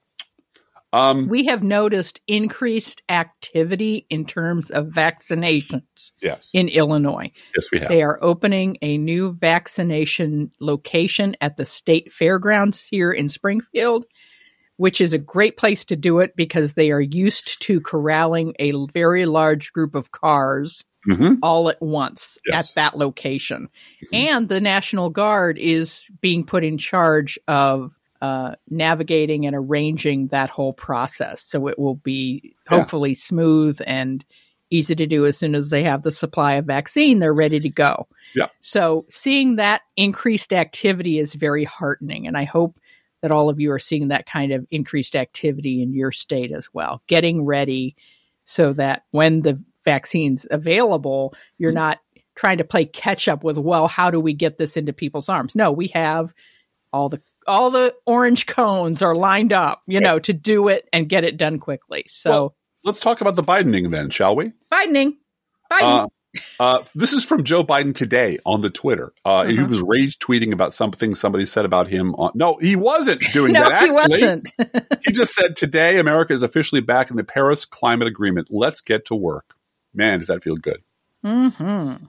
Um, we have noticed increased activity in terms of vaccinations yes. in Illinois. Yes, we have. They are opening a new vaccination location at the state fairgrounds here in Springfield, which is a great place to do it because they are used to corralling a very large group of cars mm-hmm. all at once yes. at that location. Mm-hmm. And the National Guard is being put in charge of Uh, navigating and arranging that whole process. So it will be hopefully yeah. smooth and easy to do as soon as they have the supply of vaccine, they're ready to go. Yeah. So seeing that increased activity is very heartening. And I hope that all of you are seeing that kind of increased activity in your state as well, getting ready so that when the vaccine's available, you're mm-hmm. not trying to play catch up with, well, how do we get this into people's arms? No, we have all the all the orange cones are lined up, you know, to do it and get it done quickly. So well, let's talk about the Bidening then, shall we? Bidening. Biden. Uh, uh, this is from Joe Biden today on the Twitter. Uh, uh-huh. He was rage tweeting about something somebody said about him. On, no, he wasn't doing no, that. Actually, he wasn't. He just said, today, America is officially back in the Paris Climate Agreement. Let's get to work. Man, does that feel good. Mm-hmm.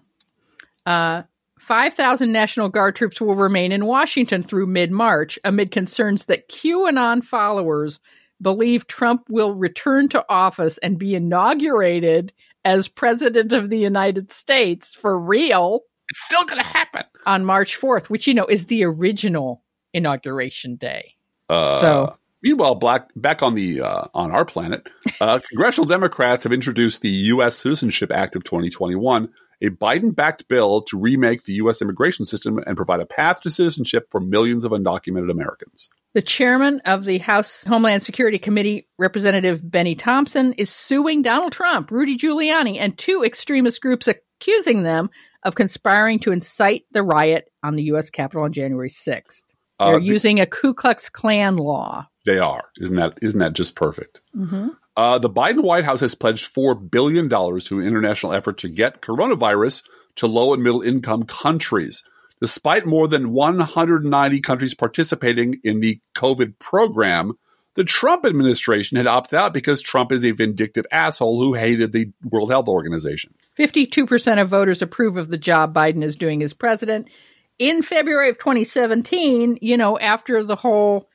Uh, five thousand National Guard troops will remain in Washington through mid-March amid concerns that QAnon followers believe Trump will return to office and be inaugurated as president of the United States for real. It's still going to happen. On March fourth, which, you know, is the original inauguration day. Uh, so, meanwhile, black, back on the uh, on our planet, uh, congressional Democrats have introduced the U S Citizenship Act of twenty twenty-one, a Biden-backed bill to remake the U S immigration system and provide a path to citizenship for millions of undocumented Americans. The chairman of the House Homeland Security Committee, Representative Benny Thompson, is suing Donald Trump, Rudy Giuliani, and two extremist groups, accusing them of conspiring to incite the riot on the U S Capitol on January sixth. They're uh, the, using a Ku Klux Klan law. They are. Isn't that isn't that just perfect? Mm-hmm. Uh, the Biden White House has pledged four billion dollars to an international effort to get coronavirus to low and middle income countries. Despite more than one hundred ninety countries participating in the COVID program, the Trump administration had opted out because Trump is a vindictive asshole who hated the World Health Organization. fifty-two percent of voters approve of the job Biden is doing as president. in February of twenty seventeen, you know, after the whole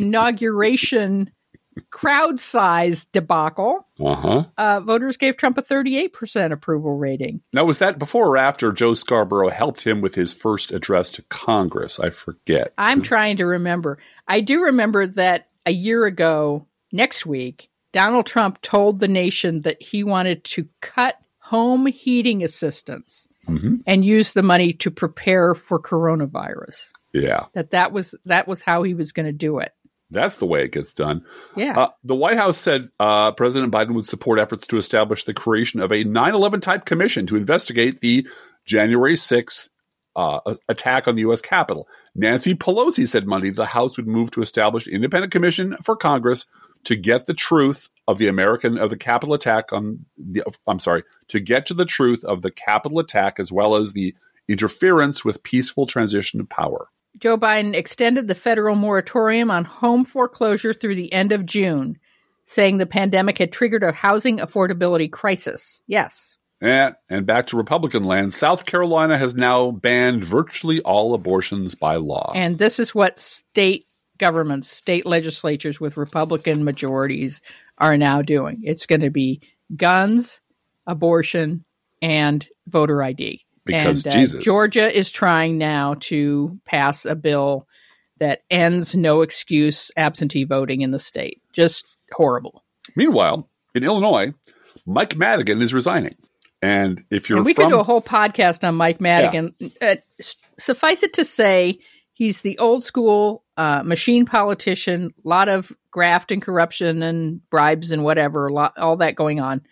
inauguration crowd size debacle, Uh-huh. uh, voters gave Trump a thirty-eight percent approval rating. Now, was that before or after Joe Scarborough helped him with his first address to Congress? I forget. I'm trying to remember. I do remember that a year ago, next week, Donald Trump told the nation that he wanted to cut home heating assistance Mm-hmm. and use the money to prepare for coronavirus. Yeah. That that was that was how he was going to do it. That's the way it gets done. Yeah. Uh, the White House said uh, President Biden would support efforts to establish the creation of a nine eleven type commission to investigate the January sixth uh, attack on the U S Capitol. Nancy Pelosi said Monday the House would move to establish an independent commission for Congress to get the truth of the American of the Capitol attack on the, I'm sorry, to get to the truth of the Capitol attack as well as the interference with peaceful transition of power. Joe Biden extended the federal moratorium on home foreclosure through the end of June, saying the pandemic had triggered a housing affordability crisis. Yes. And, and back to Republican land, South Carolina has now banned virtually all abortions by law. And this is what state governments, state legislatures with Republican majorities are now doing. It's going to be guns, abortion, and voter I D. Because and, uh, Jesus. Georgia is trying now to pass a bill that ends no excuse absentee voting in the state. Just horrible. Meanwhile, in Illinois, Mike Madigan is resigning. And if you're and we from, could do a whole podcast on Mike Madigan. Yeah. Uh, suffice it to say, he's the old school uh, machine politician, a lot of graft and corruption and bribes and whatever, a lot, all that going on.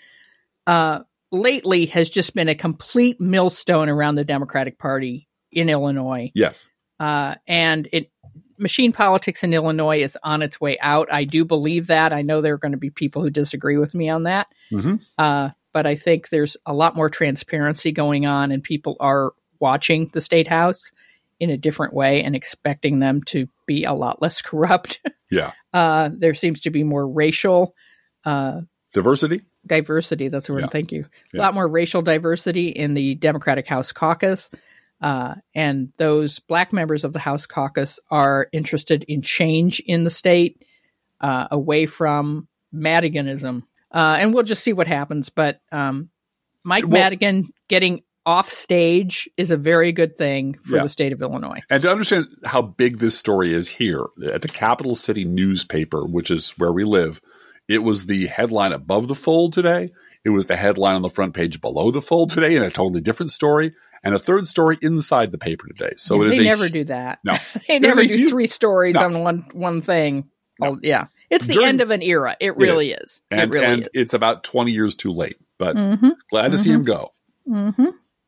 Uh, lately has just been a complete millstone around the Democratic Party in Illinois. Yes. Uh, and it machine politics in Illinois is on its way out. I do believe that. I know there are going to be people who disagree with me on that. Mm-hmm. Uh, but I think there's a lot more transparency going on, and people are watching the state house in a different way and expecting them to be a lot less corrupt. Yeah. Uh, there seems to be more racial uh, diversity. Diversity. That's the word. Yeah. Thank you. Yeah. A lot more racial diversity in the Democratic House caucus. Uh, and those black members of the House caucus are interested in change in the state, uh, away from Madiganism. Uh, and we'll just see what happens. But um, Mike well, Madigan getting off stage is a very good thing for yeah. the state of Illinois. And to understand how big this story is here, at the Capital City newspaper, which is where we live, it was the headline above the fold today. It was the headline on the front page below the fold today in a totally different story, and a third story inside the paper today. So yeah, it is they a, never do that. No, they never do huge, three stories no. on one one thing. No. Oh, yeah, it's the During, end of an era. It really it is. is. And, it really and is. It's about twenty years too late, but mm-hmm. glad to mm-hmm. see him go. Mm-hmm.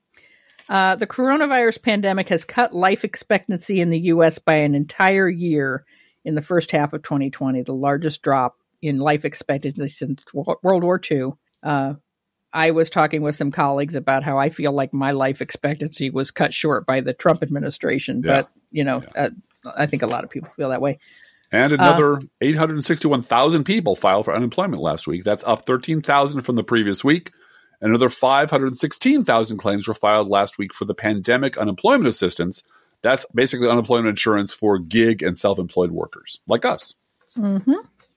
Uh, the coronavirus pandemic has cut life expectancy in the U S by an entire year in the first half of twenty twenty, the largest drop in life expectancy since World War Two. Uh, I was talking with some colleagues about how I feel like my life expectancy was cut short by the Trump administration. Yeah. But, you know, yeah. uh, I think a lot of people feel that way. And another uh, eight hundred sixty-one thousand people filed for unemployment last week. That's up thirteen thousand from the previous week. Another five hundred sixteen thousand claims were filed last week for the pandemic unemployment assistance. That's basically unemployment insurance for gig and self-employed workers like us. Mm-hmm.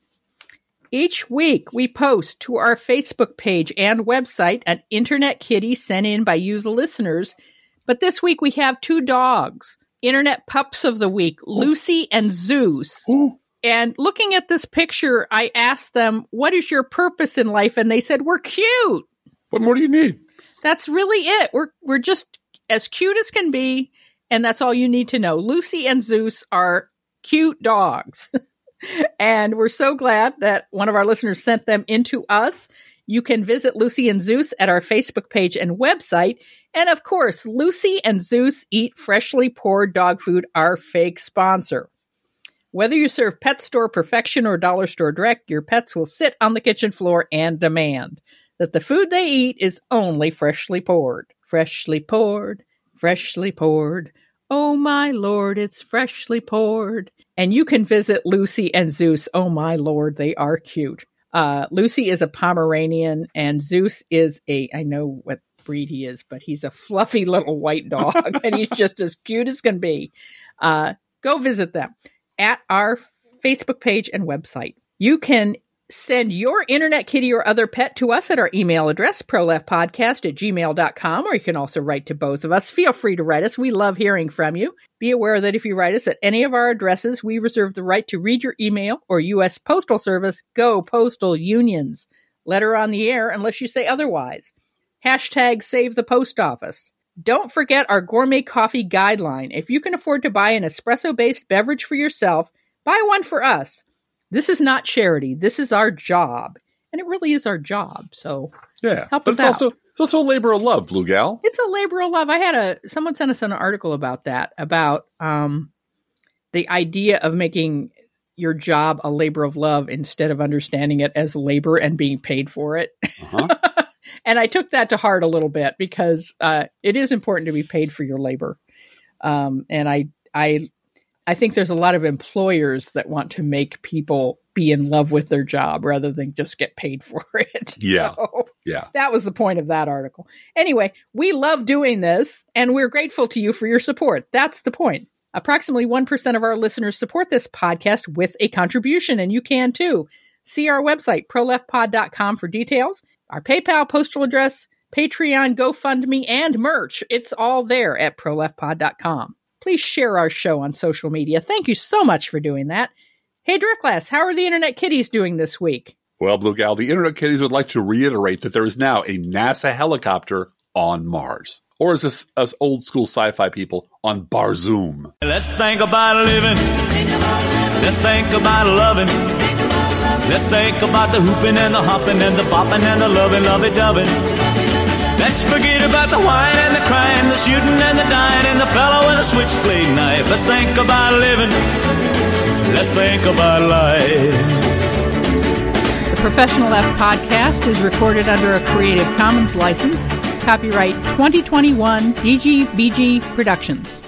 Each week, we post to our Facebook page and website an internet kitty sent in by you, the listeners. But this week, we have two dogs, internet pups of the week, Lucy and Zeus. Ooh. And looking at this picture, I asked them, what is your purpose in life? And they said, we're cute. What more do you need? That's really it. We're we're just as cute as can be, and that's all you need to know. Lucy and Zeus are cute dogs. And we're so glad that one of our listeners sent them into us. You can visit Lucy and Zeus at our Facebook page and website. And of course, Lucy and Zeus Eat Freshly Poured Dog Food, our fake sponsor. Whether you serve Pet Store Perfection or Dollar Store Direct, your pets will sit on the kitchen floor and demand that the food they eat is only freshly poured. Freshly poured, freshly poured. Oh my Lord, it's freshly poured. And you can visit Lucy and Zeus. Oh my Lord, they are cute. Uh, Lucy is a Pomeranian and Zeus is a, I know what breed he is, but he's a fluffy little white dog, and he's just as cute as can be. Uh, go visit them at our Facebook page and website. You can send your internet kitty or other pet to us at our email address, proleftpodcast at gmail dot com, or you can also write to both of us. Feel free to write us. We love hearing from you. Be aware that if you write us at any of our addresses, we reserve the right to read your email, or U S Postal Service, go postal unions. Letter on the air unless you say otherwise. Hashtag save the post office. Don't forget our gourmet coffee guideline. If you can afford to buy an espresso-based beverage for yourself, buy one for us. This is not charity. This is our job. And it really is our job. So yeah, help but us it's out. also it's also a labor of love, Blue Gal. It's a labor of love. I had a someone sent us an article about that, about um, the idea of making your job a labor of love instead of understanding it as labor and being paid for it. Uh-huh. And I took that to heart a little bit because uh, it is important to be paid for your labor. Um, and I, I, I think there's a lot of employers that want to make people be in love with their job rather than just get paid for it. Yeah. So yeah. That was the point of that article. Anyway, we love doing this and we're grateful to you for your support. That's the point. Approximately one percent of our listeners support this podcast with a contribution, and you can too. See our website, pro left pod dot com, for details. Our PayPal, postal address, Patreon, GoFundMe, and merch. It's all there at pro left pod dot com. Please share our show on social media. Thank you so much for doing that. Hey, Driftglass, how are the Internet Kitties doing this week? Well, Blue Gal, the Internet Kitties would like to reiterate that there is now a NASA helicopter on Mars. Or as us, us old school sci-fi people, on Barzoom. Let's think about living. Think about living. Let's think about loving. Think about loving. Let's think about the hooping and the hopping and the bopping and the loving, lovey-doving. Let's forget about the wine and the crying, the shooting and the dying, and the fellow with a switchblade knife. Let's think about living. Let's think about life. The Professional F podcast is recorded under a Creative Commons license. Copyright twenty twenty-one D G B G Productions.